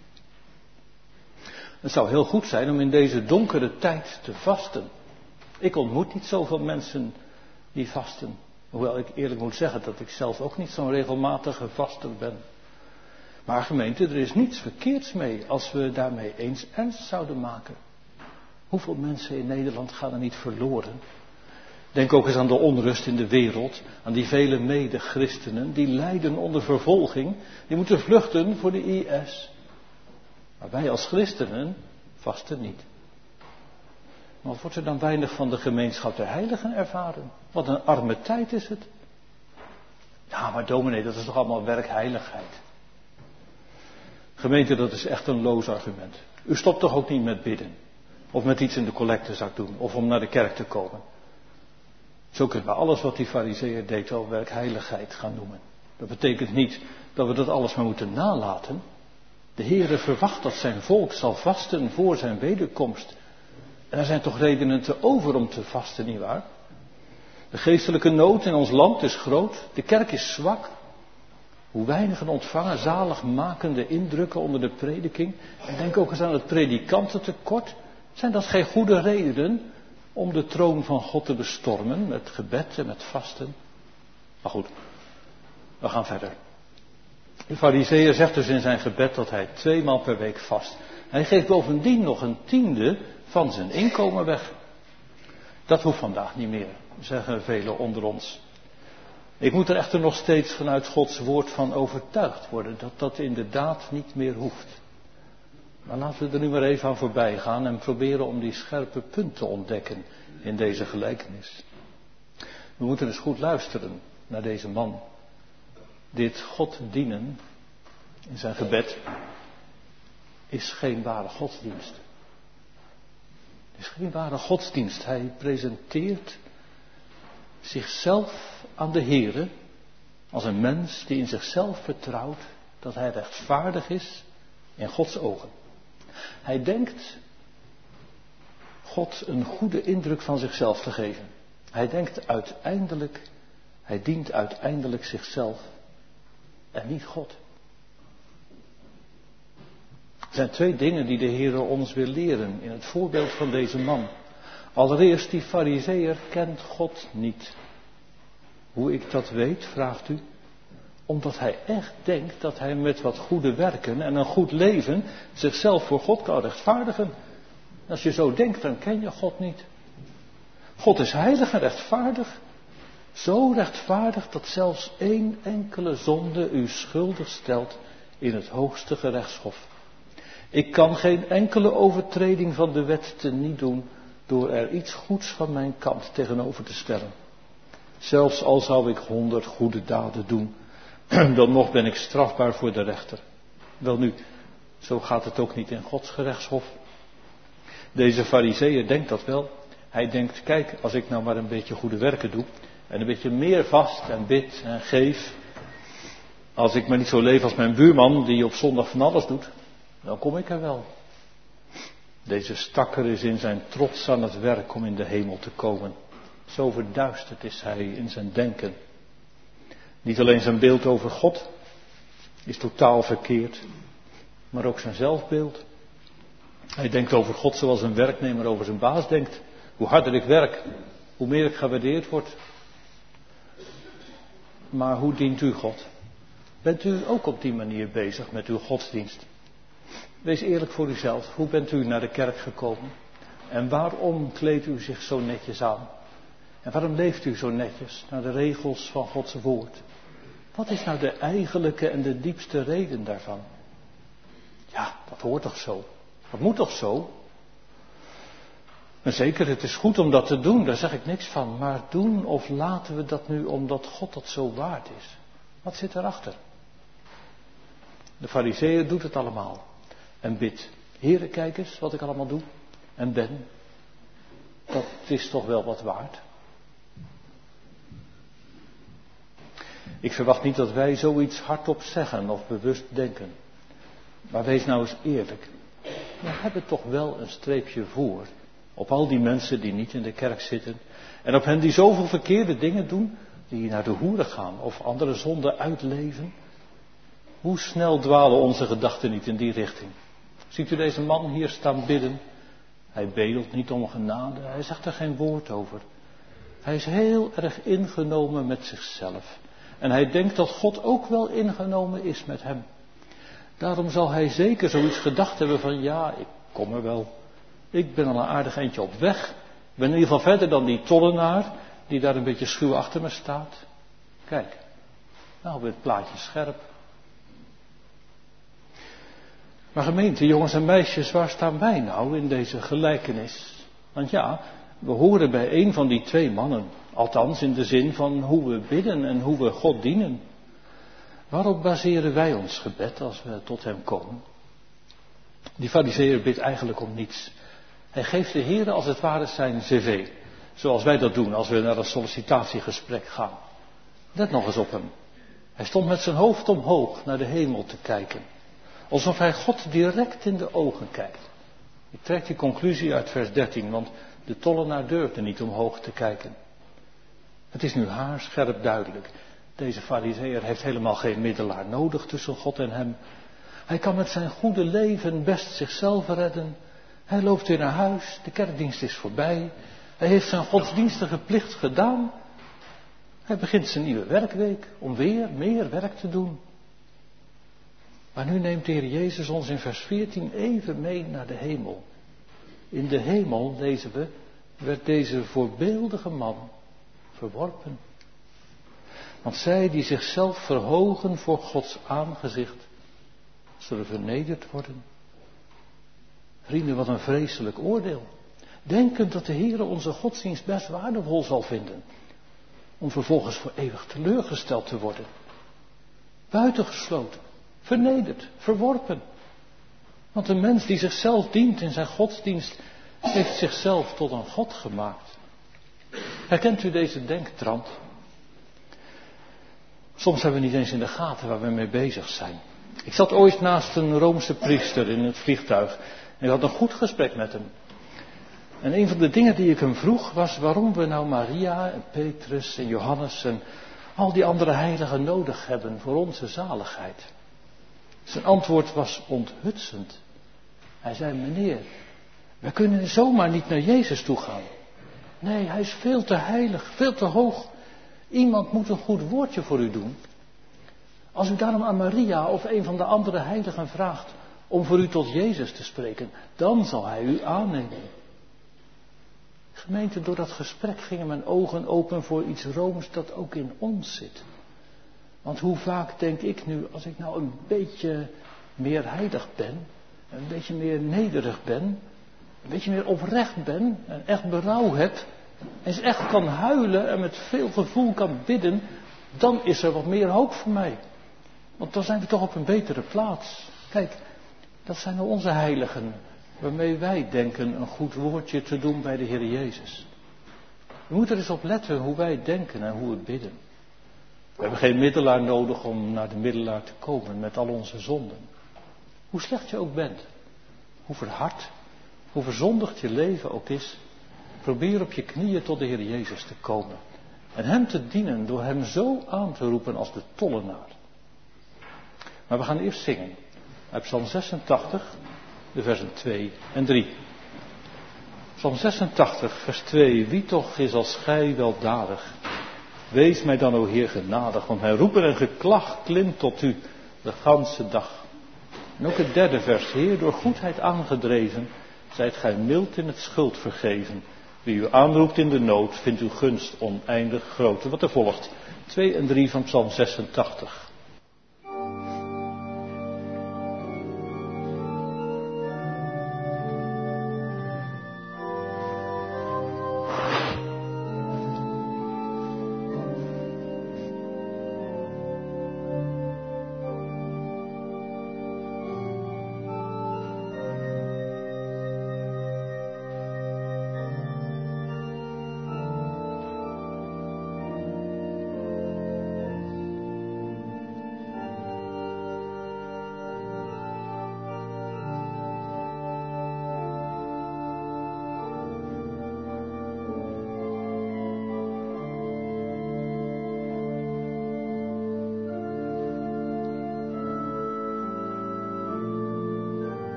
Het zou heel goed zijn om in deze donkere tijd te vasten. Ik ontmoet niet zoveel mensen die vasten. Hoewel ik eerlijk moet zeggen dat ik zelf ook niet zo'n regelmatige vaster ben. Maar gemeente, er is niets verkeerds mee als we daarmee eens ernst zouden maken. Hoeveel mensen in Nederland gaan er niet verloren? Denk ook eens aan de onrust in de wereld, aan die vele mede-christenen die lijden onder vervolging, die moeten vluchten voor de I S. Maar wij als christenen vasten niet. Maar wat wordt er dan weinig van de gemeenschap der heiligen ervaren? Wat een arme tijd is het. Ja, maar dominee, dat is toch allemaal werkheiligheid. Gemeente, dat is echt een loos argument. U stopt toch ook niet met bidden? Of met iets in de collectezak doen? Of om naar de kerk te komen? Zo kunnen we alles wat die farizeeër deed wel werkheiligheid gaan noemen. Dat betekent niet dat we dat alles maar moeten nalaten. De Heere verwacht dat zijn volk zal vasten voor zijn wederkomst. En er zijn toch redenen te over om te vasten, nietwaar? De geestelijke nood in ons land is groot. De kerk is zwak. Hoe weinigen ontvangen zaligmakende indrukken onder de prediking. En denk ook eens aan het predikantentekort. Zijn dat geen goede redenen om de troon van God te bestormen met gebed en met vasten? Maar goed, we gaan verder. De farizeeër zegt dus in zijn gebed dat hij tweemaal per week vast. Hij geeft bovendien nog een tiende van zijn inkomen weg. Dat hoeft vandaag niet meer, zeggen velen onder ons. Ik moet er echter nog steeds vanuit Gods woord van overtuigd worden dat dat inderdaad niet meer hoeft. Maar laten we er nu maar even aan voorbij gaan en proberen om die scherpe punten te ontdekken in deze gelijkenis. We moeten dus goed luisteren naar deze man. Dit God dienen in zijn gebed is geen ware godsdienst. Het is geen ware godsdienst. Hij presenteert zichzelf aan de Heere als een mens die in zichzelf vertrouwt dat hij rechtvaardig is in Gods ogen. Hij denkt God een goede indruk van zichzelf te geven. Hij denkt uiteindelijk, hij dient uiteindelijk zichzelf en niet God. Er zijn twee dingen die de Heere ons wil leren in het voorbeeld van deze man. Allereerst, die farizeeër kent God niet. Hoe ik dat weet, vraagt u? Omdat hij echt denkt dat hij met wat goede werken en een goed leven zichzelf voor God kan rechtvaardigen. Als je zo denkt, dan ken je God niet. God is heilig en rechtvaardig. Zo rechtvaardig dat zelfs één enkele zonde u schuldig stelt in het hoogste gerechtshof. Ik kan geen enkele overtreding van de wet teniet doen door er iets goeds van mijn kant tegenover te stellen. Zelfs al zou ik honderd goede daden doen, dan nog ben ik strafbaar voor de rechter. Welnu, zo gaat het ook niet in Gods gerechtshof. Deze farizeeër denkt dat wel. Hij denkt, kijk, als ik nou maar een beetje goede werken doe en een beetje meer vast en bid en geef, als ik maar niet zo leef als mijn buurman die op zondag van alles doet, dan kom ik er wel. Deze stakker is in zijn trots aan het werk om in de hemel te komen. Zo verduisterd is hij in zijn denken. Niet alleen zijn beeld over God is totaal verkeerd, maar ook zijn zelfbeeld. Hij denkt over God zoals een werknemer over zijn baas denkt. Hoe harder ik werk, hoe meer ik gewaardeerd word. Maar hoe dient u God? Bent u ook op die manier bezig met uw godsdienst? Wees eerlijk voor uzelf. Hoe bent u naar de kerk gekomen? En waarom kleedt u zich zo netjes aan? En waarom leeft u zo netjes naar de regels van Gods woord? Wat is nou de eigenlijke en de diepste reden daarvan? Ja, dat hoort toch zo? Dat moet toch zo? En zeker, het is goed om dat te doen, daar zeg ik niks van. Maar doen of laten we dat nu omdat God dat zo waard is? Wat zit erachter? De farizeeër doet het allemaal. En bidt. Heere, kijk eens wat ik allemaal doe. En ben. Dat is toch wel wat waard. Ik verwacht niet dat wij zoiets hardop zeggen of bewust denken. Maar wees nou eens eerlijk. We hebben toch wel een streepje voor op al die mensen die niet in de kerk zitten. En op hen die zoveel verkeerde dingen doen, die naar de hoeren gaan of andere zonden uitleven. Hoe snel dwalen onze gedachten niet in die richting? Ziet u deze man hier staan bidden? Hij bedelt niet om genade, hij zegt er geen woord over. Hij is heel erg ingenomen met zichzelf. En hij denkt dat God ook wel ingenomen is met hem. Daarom zal hij zeker zoiets gedacht hebben van, ja, ik kom er wel. Ik ben al een aardig eindje op weg. Ik ben in ieder geval verder dan die tollenaar, die daar een beetje schuw achter me staat. Kijk, nou wordt het plaatje scherp. Maar gemeente, jongens en meisjes, waar staan wij nou in deze gelijkenis? Want ja, we horen bij een van die twee mannen. Althans in de zin van hoe we bidden en hoe we God dienen. Waarop baseren wij ons gebed als we tot hem komen? Die farizeeër bidt eigenlijk om niets. Hij geeft de Heer als het ware zijn cv. Zoals wij dat doen als we naar een sollicitatiegesprek gaan. Let nog eens op hem. Hij stond met zijn hoofd omhoog naar de hemel te kijken. Alsof hij God direct in de ogen kijkt. Ik trek die conclusie uit vers dertien, want de tollenaar durfde niet omhoog te kijken. Het is nu haarscherp duidelijk. Deze farizeeër heeft helemaal geen middelaar nodig tussen God en hem. Hij kan met zijn goede leven best zichzelf redden. Hij loopt weer naar huis, de kerkdienst is voorbij. Hij heeft zijn godsdienstige plicht gedaan. Hij begint zijn nieuwe werkweek om weer meer werk te doen. Maar nu neemt de Heer Jezus ons in vers veertien even mee naar de hemel. In de hemel, lezen we, werd deze voorbeeldige man verworpen. Want zij die zichzelf verhogen voor Gods aangezicht, zullen vernederd worden. Vrienden, wat een vreselijk oordeel. Denkend dat de Heer onze godsdienst best waardevol zal vinden. Om vervolgens voor eeuwig teleurgesteld te worden. Buitengesloten, vernederd, verworpen. Want een mens die zichzelf dient in zijn godsdienst, heeft zichzelf tot een God gemaakt. Herkent u deze denktrand? Soms hebben we niet eens in de gaten waar we mee bezig zijn. Ik zat ooit naast een Roomse priester in het vliegtuig. En ik had een goed gesprek met hem. En een van de dingen die ik hem vroeg was waarom we nou Maria en Petrus en Johannes en al die andere heiligen nodig hebben voor onze zaligheid. Zijn antwoord was onthutsend. Hij zei, meneer, we kunnen zomaar niet naar Jezus toe gaan. Nee, hij is veel te heilig, veel te hoog. Iemand moet een goed woordje voor u doen. Als u daarom aan Maria of een van de andere heiligen vraagt om voor u tot Jezus te spreken, dan zal hij u aannemen. Gemeente, door dat gesprek gingen mijn ogen open voor iets rooms dat ook in ons zit. Want hoe vaak denk ik nu, als ik nou een beetje meer heilig ben, een beetje meer nederig ben, een beetje meer oprecht ben en echt berouw heb, en eens echt kan huilen en met veel gevoel kan bidden, dan is er wat meer hoop voor mij. Want dan zijn we toch op een betere plaats. Kijk, dat zijn nou onze heiligen, waarmee wij denken een goed woordje te doen bij de Heer Jezus. We moeten er eens op letten hoe wij denken en hoe we bidden. We hebben geen middelaar nodig om naar de middelaar te komen met al onze zonden. Hoe slecht je ook bent, hoe verhard, hoe verzondigd je leven ook is, probeer op je knieën tot de Heer Jezus te komen. En hem te dienen door hem zo aan te roepen als de tollenaar. Maar we gaan eerst zingen. Uit Psalm zesentachtig, de versen twee en drie. Psalm zesentachtig, vers twee. Wie toch is als gij weldadig? Wees mij dan, o Heer, genadig, want mijn roepen en geklag klimt tot u de ganse dag. En ook het derde vers. Heer, door goedheid aangedreven, zijt gij mild in het schuld vergeven. Wie u aanroept in de nood, vindt uw gunst oneindig groot. Wat er volgt. twee en drie van Psalm zesentachtig.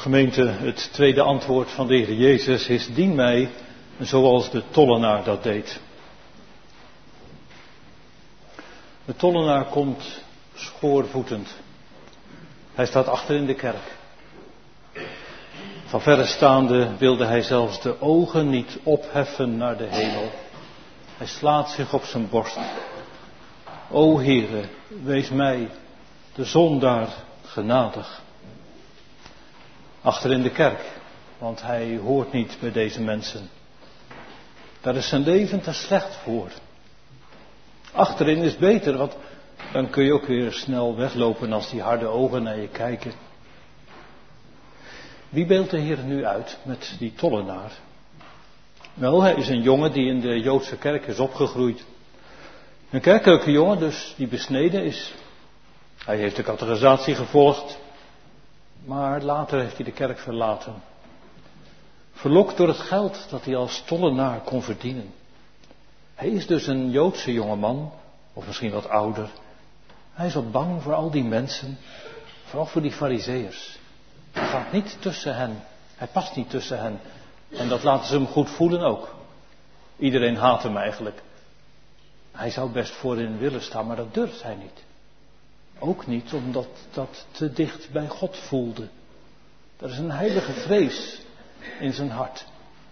Gemeente, het tweede antwoord van de Heer Jezus is: dien mij zoals de tollenaar dat deed. De tollenaar komt schoorvoetend. Hij staat achter in de kerk. Van verre staande wilde hij zelfs de ogen niet opheffen naar de hemel. Hij slaat zich op zijn borst. O Heere, wees mij, de zondaar, genadig. Achter in de kerk, want hij hoort niet bij deze mensen. Daar is zijn leven te slecht voor. Achterin is beter, want dan kun je ook weer snel weglopen als die harde ogen naar je kijken. Wie beeldt de Heer nu uit met die tollenaar? Wel, hij is een jongen die in de Joodse kerk is opgegroeid. Een kerkelijke jongen dus, die besneden is. Hij heeft de catechisatie gevolgd, maar later heeft hij de kerk verlaten. Verlokt door het geld dat hij als tollenaar kon verdienen. Hij is dus een Joodse jongeman, of misschien wat ouder. Hij is wat bang voor al die mensen, vooral voor die farizeeërs. Hij gaat niet tussen hen, hij past niet tussen hen. En dat laten ze hem goed voelen ook. Iedereen haat hem eigenlijk. Hij zou best voorin willen staan, maar dat durft hij niet. Ook niet omdat dat te dicht bij God voelde. Er is een heilige vrees in zijn hart.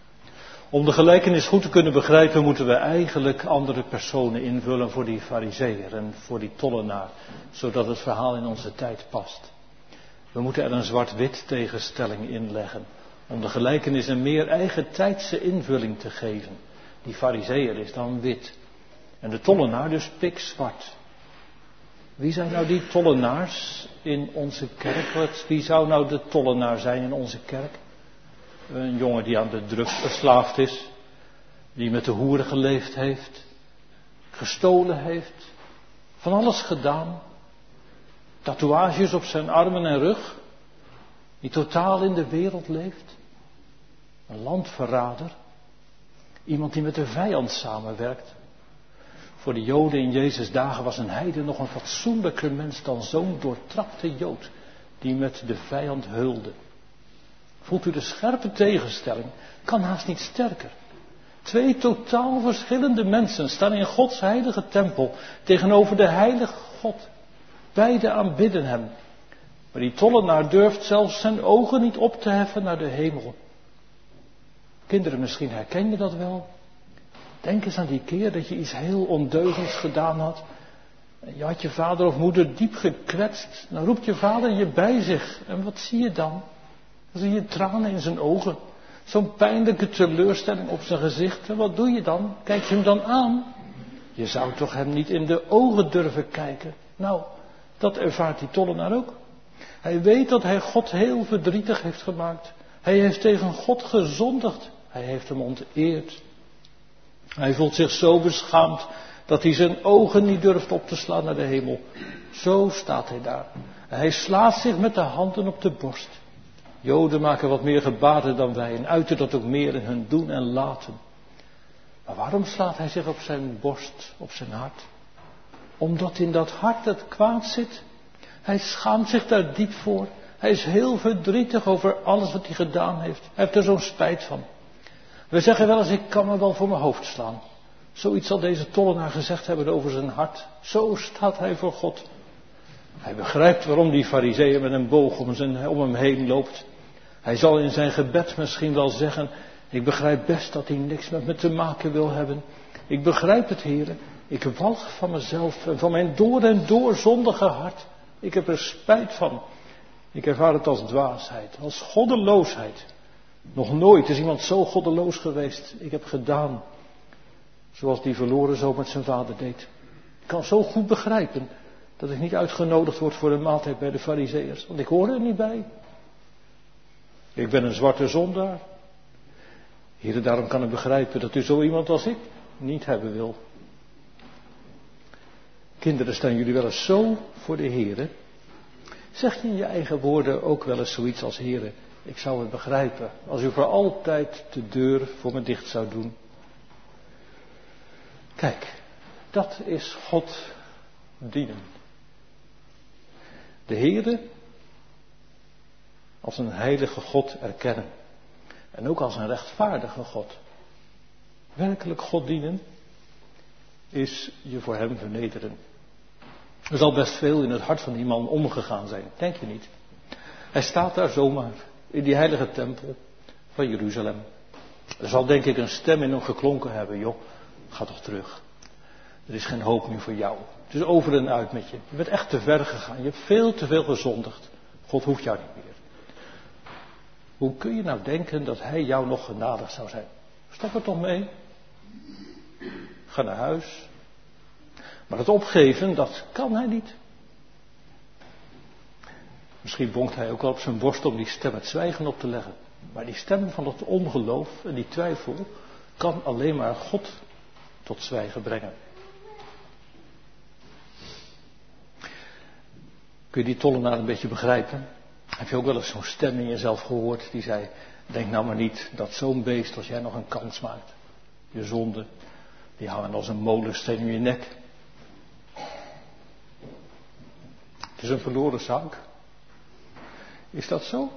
Om de gelijkenis goed te kunnen begrijpen, moeten we eigenlijk andere personen invullen voor die farizeeër en voor die tollenaar, zodat het verhaal in onze tijd past. We moeten er een zwart-wit tegenstelling in leggen, om de gelijkenis een meer eigen tijdse invulling te geven. Die farizeeër is dan wit en de tollenaar dus pikzwart. Wie zijn nou die tollenaars in onze kerk? Wie zou nou de tollenaar zijn in onze kerk? Een jongen die aan de drugs verslaafd is, die met de hoeren geleefd heeft, gestolen heeft, van alles gedaan, tatoeages op zijn armen en rug, die totaal in de wereld leeft, een landverrader, iemand die met de vijand samenwerkt. Voor de Joden in Jezus' dagen was een heiden nog een fatsoenlijker mens dan zo'n doortrapte Jood die met de vijand heulde. Voelt u de scherpe tegenstelling? Kan haast niet sterker. Twee totaal verschillende mensen staan in Gods heilige tempel tegenover de heilige God. Beide aanbidden hem. Maar die tollenaar durft zelfs zijn ogen niet op te heffen naar de hemel. Kinderen, misschien herken je dat wel. Denk eens aan die keer dat je iets heel ondeugends gedaan had. Je had je vader of moeder diep gekwetst. Dan roept je vader je bij zich. En wat zie je dan? Dan zie je tranen in zijn ogen. Zo'n pijnlijke teleurstelling op zijn gezicht. En wat doe je dan? Kijk je hem dan aan? Je zou toch hem niet in de ogen durven kijken? Nou, dat ervaart die tollenaar ook. Hij weet dat hij God heel verdrietig heeft gemaakt. Hij heeft tegen God gezondigd. Hij heeft hem onteerd. Hij voelt zich zo beschaamd dat hij zijn ogen niet durft op te slaan naar de hemel. Zo staat hij daar. Hij slaat zich met de handen op de borst. Joden maken wat meer gebaren dan wij en uiten dat ook meer in hun doen en laten. Maar waarom slaat hij zich op zijn borst, op zijn hart? Omdat in dat hart het kwaad zit. Hij schaamt zich daar diep voor. Hij is heel verdrietig over alles wat hij gedaan heeft. Hij heeft er zo'n spijt van. We zeggen wel eens, ik kan me wel voor mijn hoofd slaan. Zoiets zal deze tollenaar gezegd hebben over zijn hart. Zo staat hij voor God. Hij begrijpt waarom die farizeeër met een boog om, zijn, om hem heen loopt. Hij zal in zijn gebed misschien wel zeggen, ik begrijp best dat hij niks met me te maken wil hebben. Ik begrijp het, Heere. Ik walg van mezelf en van mijn door en door zondige hart. Ik heb er spijt van. Ik ervaar het als dwaasheid, als goddeloosheid. Nog nooit is iemand zo goddeloos geweest. Ik heb gedaan zoals die verloren zoon met zijn vader deed. Ik kan zo goed begrijpen dat ik niet uitgenodigd word voor een maaltijd bij de farizeeërs. Want ik hoor er niet bij. Ik ben een zwarte zondaar. Heere, daarom kan ik begrijpen dat u zo iemand als ik niet hebben wil. Kinderen, staan jullie wel eens zo voor de Heere? Zeg je in je eigen woorden ook wel eens zoiets als, Heere, ik zou het begrijpen als u voor altijd de deur voor me dicht zou doen. Kijk, dat is God dienen. De Heere als een heilige God erkennen. En ook als een rechtvaardige God. Werkelijk God dienen is je voor hem vernederen. Er zal best veel in het hart van die man omgegaan zijn, denk je niet? Hij staat daar zomaar in die heilige tempel van Jeruzalem. Er zal denk ik een stem in hem geklonken hebben. Joh, ga toch terug. Er is geen hoop meer voor jou. Het is over en uit met je. Je bent echt te ver gegaan. Je hebt veel te veel gezondigd. God hoeft jou niet meer. Hoe kun je nou denken dat hij jou nog genadig zou zijn? Stop er toch mee. Ga naar huis. Maar het opgeven, dat kan hij niet. Misschien bonkt hij ook wel op zijn borst om die stem het zwijgen op te leggen. Maar die stem van het ongeloof en die twijfel kan alleen maar God tot zwijgen brengen. Kun je die tollenaar een beetje begrijpen? Heb je ook wel eens zo'n stem in jezelf gehoord die zei, denk nou maar niet dat zo'n beest als jij nog een kans maakt. Je zonde, die hangen als een molensteen in je nek. Het is een verloren zaak. Is dat zo?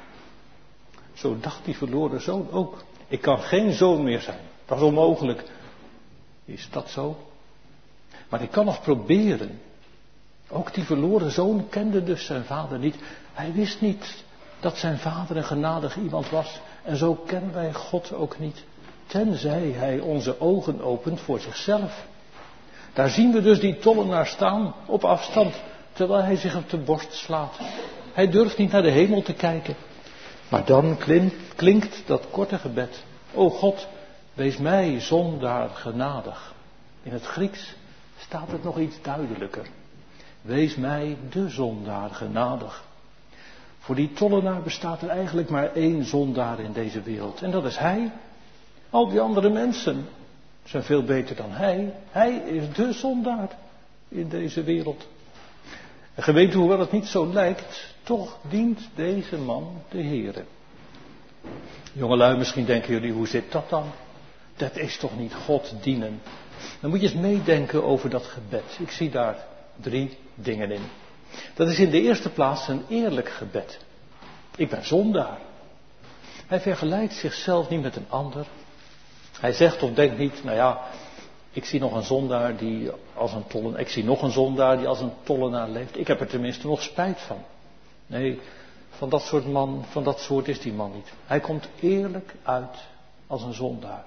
Zo dacht die verloren zoon ook. Ik kan geen zoon meer zijn. Dat is onmogelijk. Is dat zo? Maar ik kan nog proberen. Ook die verloren zoon kende dus zijn vader niet. Hij wist niet dat zijn vader een genadig iemand was. En zo kennen wij God ook niet. Tenzij hij onze ogen opent voor zichzelf. Daar zien we dus die tollenaar staan op afstand. Terwijl hij zich op de borst slaat. Hij durft niet naar de hemel te kijken. Maar dan klinkt dat korte gebed. O God, wees mij zondaar genadig. In het Grieks staat het nog iets duidelijker. Wees mij de zondaar genadig. Voor die tollenaar bestaat er eigenlijk maar één zondaar in deze wereld. En dat is hij. Al die andere mensen zijn veel beter dan hij. Hij is de zondaar in deze wereld. En geweten hoewel het niet zo lijkt, toch dient deze man de Heere. Jongelui, misschien denken jullie, hoe zit dat dan? Dat is toch niet God dienen? Dan moet je eens meedenken over dat gebed. Ik zie daar drie dingen in. Dat is in de eerste plaats een eerlijk gebed. Ik ben zondaar. Hij vergelijkt zichzelf niet met een ander. Hij zegt of denkt niet, nou ja, ik zie nog een zondaar die als een tollenaar, ik zie nog een zondaar die als een tollenaar leeft. Ik heb er tenminste nog spijt van. Nee, van dat soort man, van dat soort is die man niet. Hij komt eerlijk uit als een zondaar.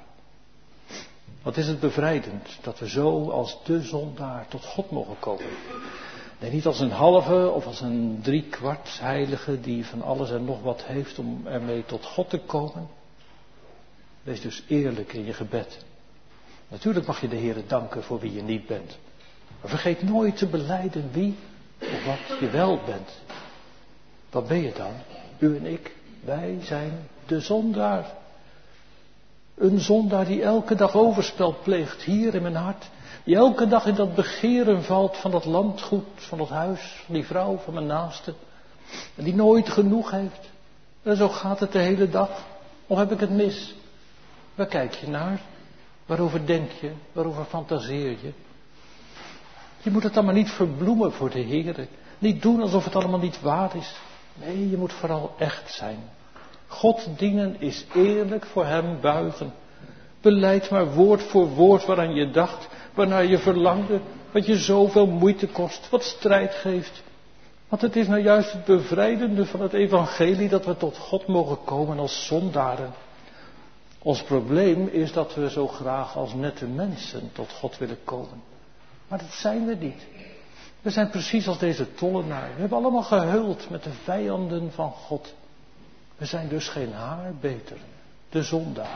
Wat is het bevrijdend dat we zo als de zondaar tot God mogen komen. Nee, niet als een halve of als een driekwart heilige die van alles en nog wat heeft om ermee tot God te komen. Wees dus eerlijk in je gebed. Natuurlijk mag je de Heere danken voor wie je niet bent. Maar vergeet nooit te belijden wie of wat je wel bent. Wat ben je dan? U en ik, wij zijn de zondaar. Een zondaar die elke dag overspel pleegt hier in mijn hart. Die elke dag in dat begeren valt van dat landgoed, van dat huis, van die vrouw, van mijn naaste. En die nooit genoeg heeft. En zo gaat het de hele dag. Of heb ik het mis? Waar kijk je naar? Waarover denk je? Waarover fantaseer je? Je moet het allemaal niet verbloemen voor de Heere. Niet doen alsof het allemaal niet waar is. Nee, je moet vooral echt zijn. God dienen is eerlijk voor hem buigen. Beleid maar woord voor woord waaraan je dacht, waarnaar je verlangde, wat je zoveel moeite kost, wat strijd geeft. Want het is nou juist het bevrijdende van het evangelie dat we tot God mogen komen als zondaren. Ons probleem is dat we zo graag als nette mensen tot God willen komen. Maar dat zijn we niet. We zijn precies als deze tollenaar. We hebben allemaal gehuld met de vijanden van God. We zijn dus geen haar beter. De zondaar.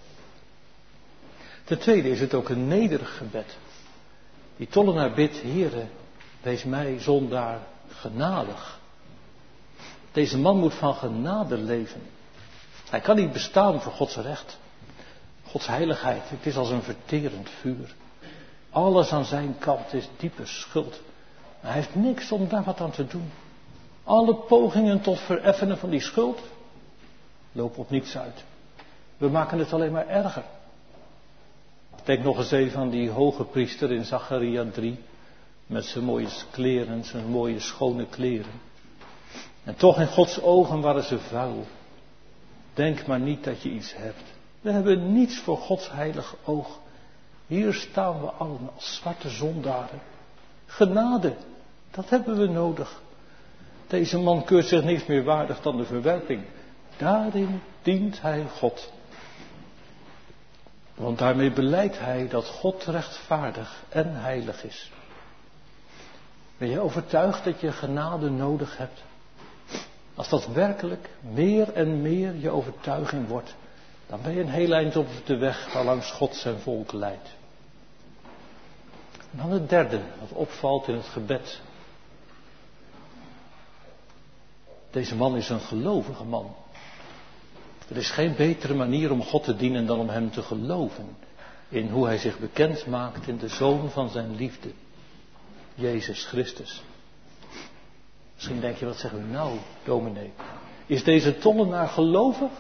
Ten tweede is het ook een nederig gebed. Die tollenaar bidt, Heere, wees mij zondaar genadig. Deze man moet van genade leven. Hij kan niet bestaan voor Gods recht. Gods heiligheid, het is als een verterend vuur. Alles aan zijn kant is diepe schuld. Hij heeft niks om daar wat aan te doen. Alle pogingen tot vereffenen van die schuld lopen op niets uit. We maken het alleen maar erger. Denk nog eens even aan die hoge priester in Zacharia drie. Met zijn mooie kleren, zijn mooie schone kleren. En toch in Gods ogen waren ze vuil. Denk maar niet dat je iets hebt. We hebben niets voor Gods heilig oog. Hier staan we allen als zwarte zondaren. Genade, dat hebben we nodig. Deze man keurt zich niets meer waardig dan de verwerping. Daarin dient hij God. Want daarmee belijdt hij dat God rechtvaardig en heilig is. Ben je overtuigd dat je genade nodig hebt? Als dat werkelijk meer en meer je overtuiging wordt, dan ben je een heel eind op de weg waarlangs God zijn volk leidt. En dan het derde, wat opvalt in het gebed. Deze man is een gelovige man. Er is geen betere manier om God te dienen dan om hem te geloven in hoe hij zich bekend maakt in de Zoon van zijn liefde, Jezus Christus. Misschien denk je, wat zegt u nou, dominee? Is deze tollenaar gelovig?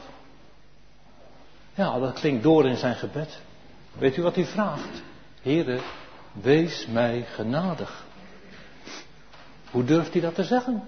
Ja, dat klinkt door in zijn gebed. Weet u wat hij vraagt? Heere, wees mij genadig. Hoe durft hij dat te zeggen?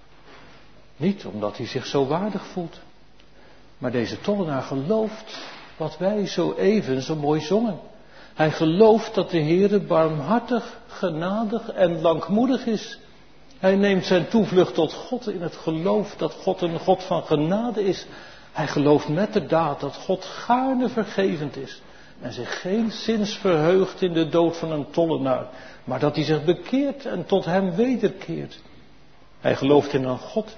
Niet omdat hij zich zo waardig voelt. Maar deze tollenaar gelooft wat wij zo even zo mooi zongen. Hij gelooft dat de Heere barmhartig, genadig en langmoedig is. Hij neemt zijn toevlucht tot God in het geloof dat God een God van genade is. Hij gelooft met de daad dat God gaarne vergevend is. En zich geen zins verheugt in de dood van een tollenaar. Maar dat hij zich bekeert en tot hem wederkeert. Hij gelooft in een God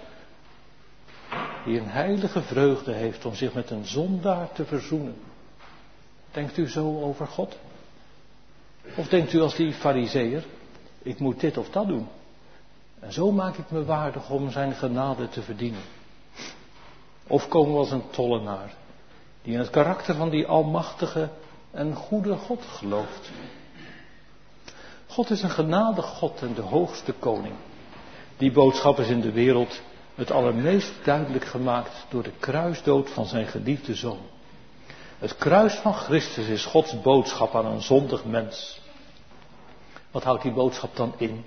die een heilige vreugde heeft om zich met een zondaar te verzoenen. Denkt u zo over God? Of denkt u als die farizeeër, ik moet dit of dat doen. En zo maak ik me waardig om zijn genade te verdienen. Of komen we als een tollenaar, die in het karakter van die almachtige en goede God gelooft. God is een genadig God en de hoogste koning. Die boodschap is in de wereld het allermeest duidelijk gemaakt door de kruisdood van zijn geliefde zoon. Het kruis van Christus is Gods boodschap aan een zondig mens. Wat houdt die boodschap dan in?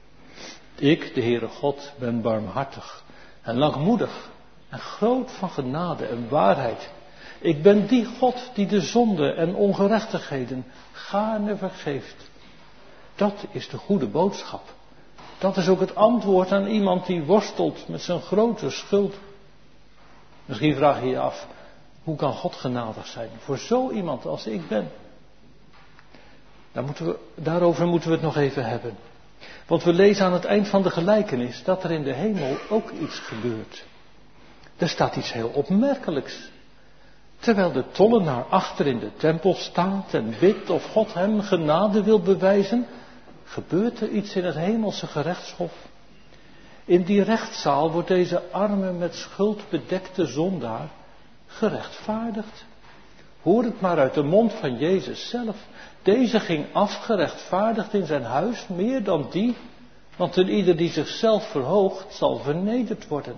Ik, de Heere God, ben barmhartig en langmoedig en groot van genade en waarheid. Ik ben die God die de zonde en ongerechtigheden gaarne vergeeft. Dat is de goede boodschap. Dat is ook het antwoord aan iemand die worstelt met zijn grote schuld. Misschien vraag je je af, hoe kan God genadig zijn voor zo iemand als ik ben? Daar moeten we, daarover moeten we het nog even hebben. Want we lezen aan het eind van de gelijkenis dat er in de hemel ook iets gebeurt. Er staat iets heel opmerkelijks. Terwijl de tollenaar achter in de tempel staat en bidt of God hem genade wil bewijzen, gebeurt er iets in het hemelse gerechtshof. In die rechtszaal wordt deze arme met schuld bedekte zondaar gerechtvaardigd. Hoor het maar uit de mond van Jezus zelf. Deze ging afgerechtvaardigd in zijn huis, meer dan die, want een ieder die zichzelf verhoogt, zal vernederd worden.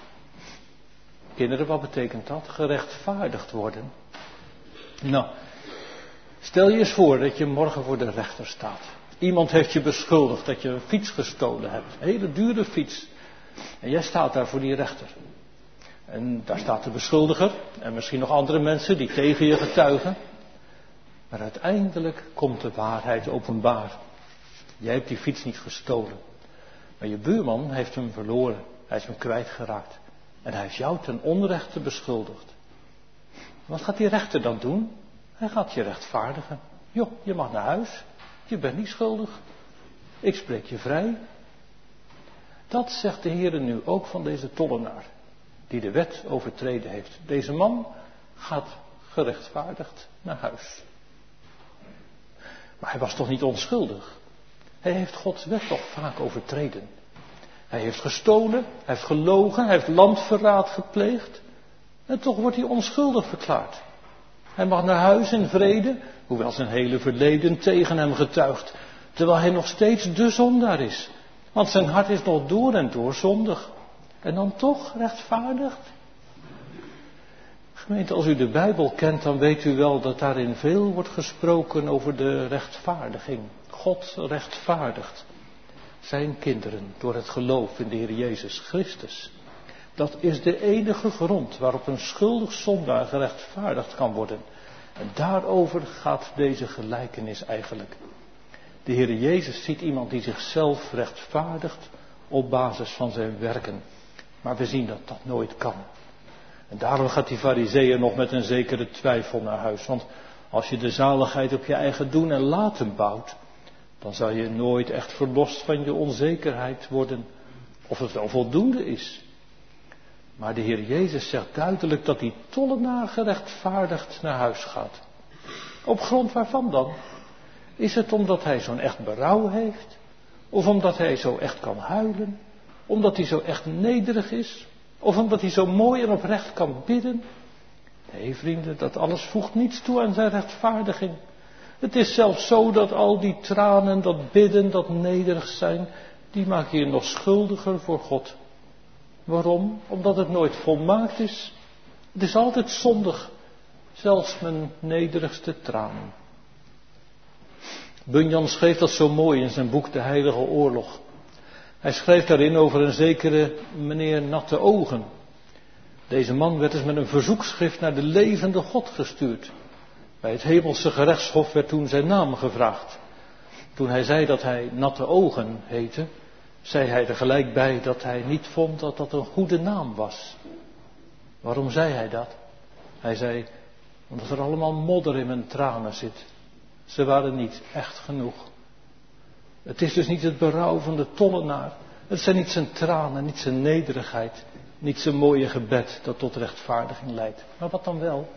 Kinderen, wat betekent dat? Gerechtvaardigd worden. Nou, stel je eens voor dat je morgen voor de rechter staat. Iemand heeft je beschuldigd dat je een fiets gestolen hebt. Een hele dure fiets. En jij staat daar voor die rechter. En daar staat de beschuldiger. En misschien nog andere mensen die tegen je getuigen. Maar uiteindelijk komt de waarheid openbaar. Jij hebt die fiets niet gestolen. Maar je buurman heeft hem verloren. Hij is hem kwijtgeraakt. En hij heeft jou ten onrechte beschuldigd. Wat gaat die rechter dan doen? Hij gaat je rechtvaardigen. Joh, je mag naar huis. Je bent niet schuldig. Ik spreek je vrij. Dat zegt de Heer nu ook van deze tollenaar. Die de wet overtreden heeft. Deze man gaat gerechtvaardigd naar huis. Maar hij was toch niet onschuldig? Hij heeft Gods wet toch vaak overtreden. Hij heeft gestolen, hij heeft gelogen, hij heeft landverraad gepleegd. En toch wordt hij onschuldig verklaard. Hij mag naar huis in vrede, hoewel zijn hele verleden tegen hem getuigt. Terwijl hij nog steeds de zondaar is. Want zijn hart is nog door en door zondig. En dan toch rechtvaardigd? Gemeente, als u de Bijbel kent, dan weet u wel dat daarin veel wordt gesproken over de rechtvaardiging. God rechtvaardigt. zijn kinderen door het geloof in de Heer Jezus Christus. Dat is de enige grond waarop een schuldig zondaar gerechtvaardigd kan worden. En daarover gaat deze gelijkenis eigenlijk. De Heer Jezus ziet iemand die zichzelf rechtvaardigt op basis van zijn werken. Maar we zien dat dat nooit kan. En daarom gaat die farizeeër nog met een zekere twijfel naar huis. Want als je de zaligheid op je eigen doen en laten bouwt, dan zal je nooit echt verlost van je onzekerheid worden of het wel voldoende is. Maar de Heer Jezus zegt duidelijk dat die tollenaar gerechtvaardigd naar huis gaat. Op grond waarvan dan? Is het omdat hij zo'n echt berouw heeft? Of omdat hij zo echt kan huilen? Omdat hij zo echt nederig is? Of omdat hij zo mooi en oprecht kan bidden? Nee, vrienden, dat alles voegt niets toe aan zijn rechtvaardiging. Het is zelfs zo dat al die tranen, dat bidden, dat nederig zijn, die maken je nog schuldiger voor God. Waarom? Omdat het nooit volmaakt is. Het is altijd zondig, zelfs mijn nederigste tranen. Bunyan schreef dat zo mooi in zijn boek De Heilige Oorlog. Hij schreef daarin over een zekere meneer Natte Ogen. Deze man werd dus met een verzoekschrift naar de levende God gestuurd. Bij het hemelse gerechtshof werd toen zijn naam gevraagd. Toen hij zei dat hij Natte Ogen heette, zei hij er gelijk bij dat hij niet vond dat dat een goede naam was. Waarom zei hij dat? Hij zei, omdat er allemaal modder in mijn tranen zit. Ze waren niet echt genoeg. Het is dus niet het berouw van de tollenaar. Het zijn niet zijn tranen, niet zijn nederigheid, niet zijn mooie gebed dat tot rechtvaardiging leidt. Maar wat dan wel?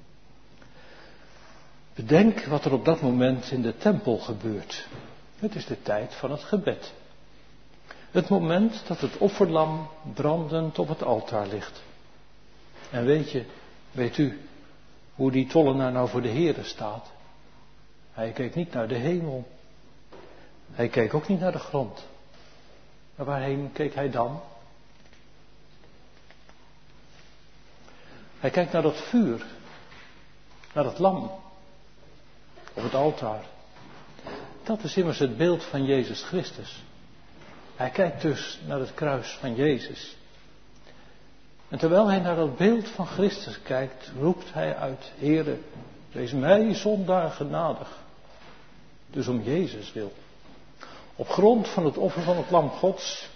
Bedenk wat er op dat moment in de tempel gebeurt. Het is de tijd van het gebed. Het moment dat het offerlam brandend op het altaar ligt. En weet je, weet u, hoe die tollenaar nou voor de Heere staat? Hij keek niet naar de hemel. Hij keek ook niet naar de grond. Maar waarheen keek hij dan? Hij kijkt naar dat vuur. Naar het lam. Op het altaar. Dat is immers het beeld van Jezus Christus. Hij kijkt dus naar het kruis van Jezus. En terwijl hij naar dat beeld van Christus kijkt, roept hij uit, Heere, wees mij zondaar genadig. Dus om Jezus wil. Op grond van het offer van het lam Gods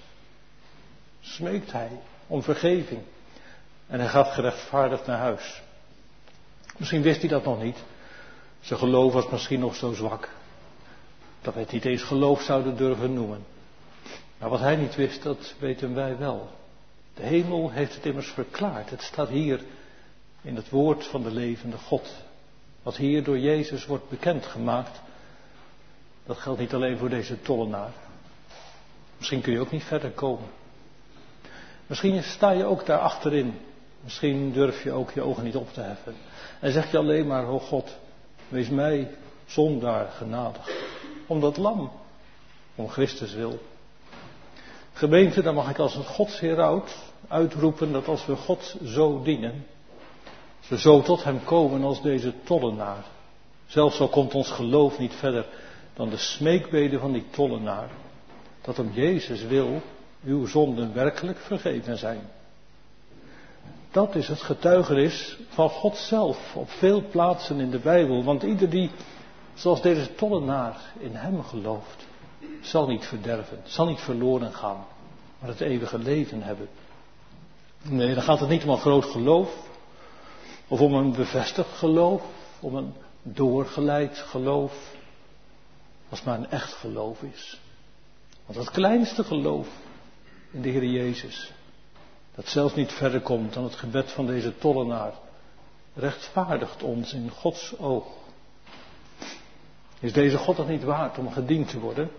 smeekt hij om vergeving. En hij gaat gerechtvaardigd naar huis. Misschien wist hij dat nog niet. Zijn geloof was misschien nog zo zwak dat wij het niet eens geloof zouden durven noemen. Maar wat hij niet wist, dat weten wij wel. De hemel heeft het immers verklaard. Het staat hier in het woord van de levende God. Wat hier door Jezus wordt bekendgemaakt, dat geldt niet alleen voor deze tollenaar. Misschien kun je ook niet verder komen. Misschien sta je ook daar achterin. Misschien durf je ook je ogen niet op te heffen. En zeg je alleen maar, o God, wees mij zondaar genadig. Om dat lam, om Christus wil. Gemeente, dan mag ik als een godsheroud uitroepen dat als we God zo dienen, als we zo tot hem komen als deze tollenaar. Zelfs al komt ons geloof niet verder dan de smeekbeden van die tollenaar. Dat om Jezus wil uw zonden werkelijk vergeven zijn. Dat is het getuigenis van God zelf op veel plaatsen in de Bijbel. Want ieder die, zoals deze tollenaar, in hem gelooft, zal niet verderven, zal niet verloren gaan, maar het eeuwige leven hebben. Nee, dan gaat het niet om een groot geloof, of om een bevestigd geloof, om een doorgeleid geloof, als het maar een echt geloof is. Want het kleinste geloof in de Heer Jezus, dat zelfs niet verder komt dan het gebed van deze tollenaar, rechtvaardigt ons in Gods oog. Is deze God het niet waard om gediend te worden?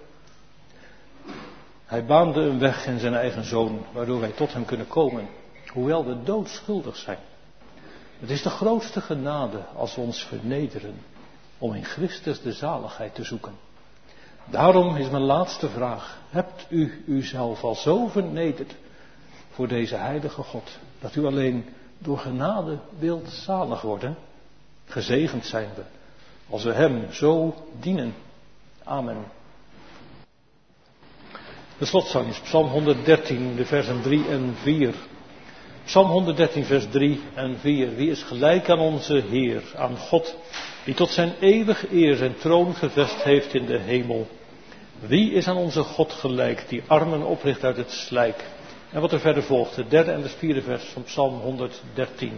Hij baande een weg in zijn eigen zoon, waardoor wij tot hem kunnen komen, hoewel we doodschuldig zijn. Het is de grootste genade als we ons vernederen, om in Christus de zaligheid te zoeken. Daarom is mijn laatste vraag, hebt u uzelf al zo vernederd voor deze heilige God, dat u alleen door genade wilt zalig worden? Gezegend zijn we, als we hem zo dienen. Amen. De slotzang is Psalm honderddertien, de versen drie en vier. Psalm honderddertien, vers drie en vier. Wie is gelijk aan onze Heer, aan God, die tot zijn eeuwige eer zijn troon gevest heeft in de hemel? Wie is aan onze God gelijk, die armen opricht uit het slijk? En wat er verder volgt, het derde en het vierde vers van Psalm honderddertien.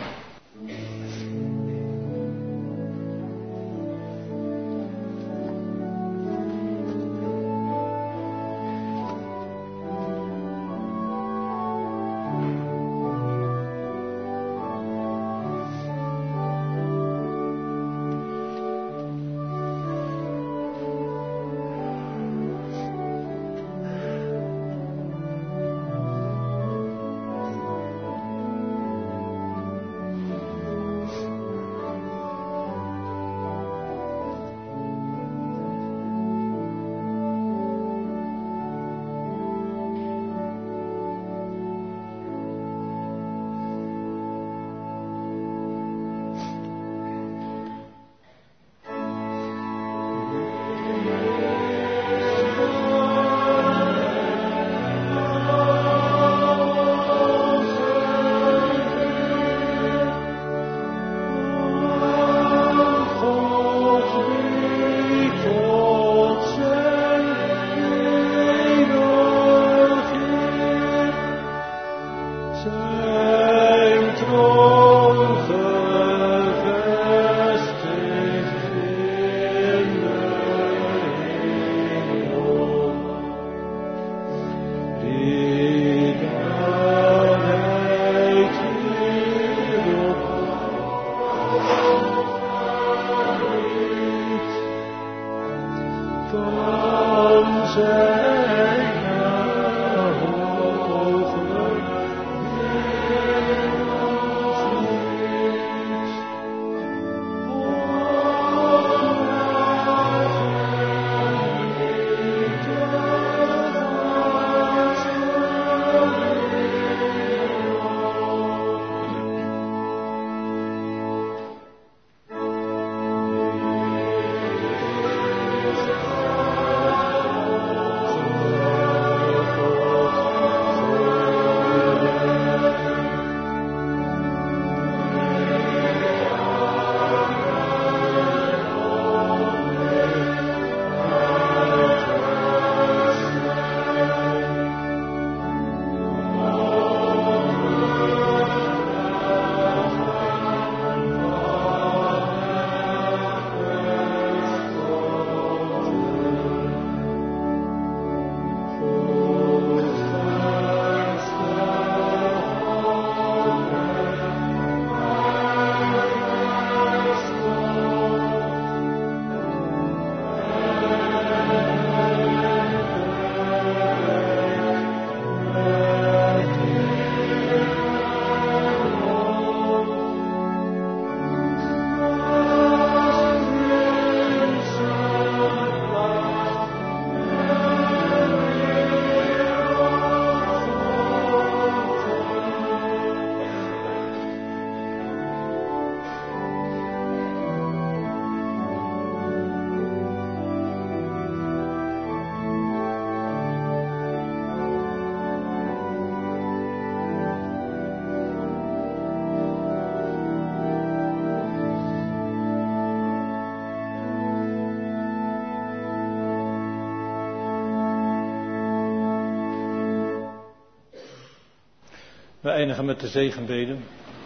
We eindigen met de zegenbeden.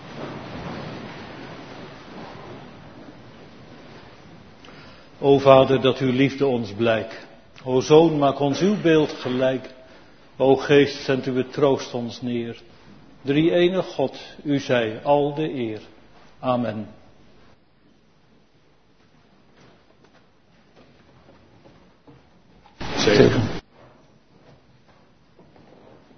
O Vader, dat uw liefde ons blijkt. O Zoon, maak ons uw beeld gelijk. O Geest, zend uw troost ons neer. Drie-enig God, u zij al de eer. Amen. Zegen.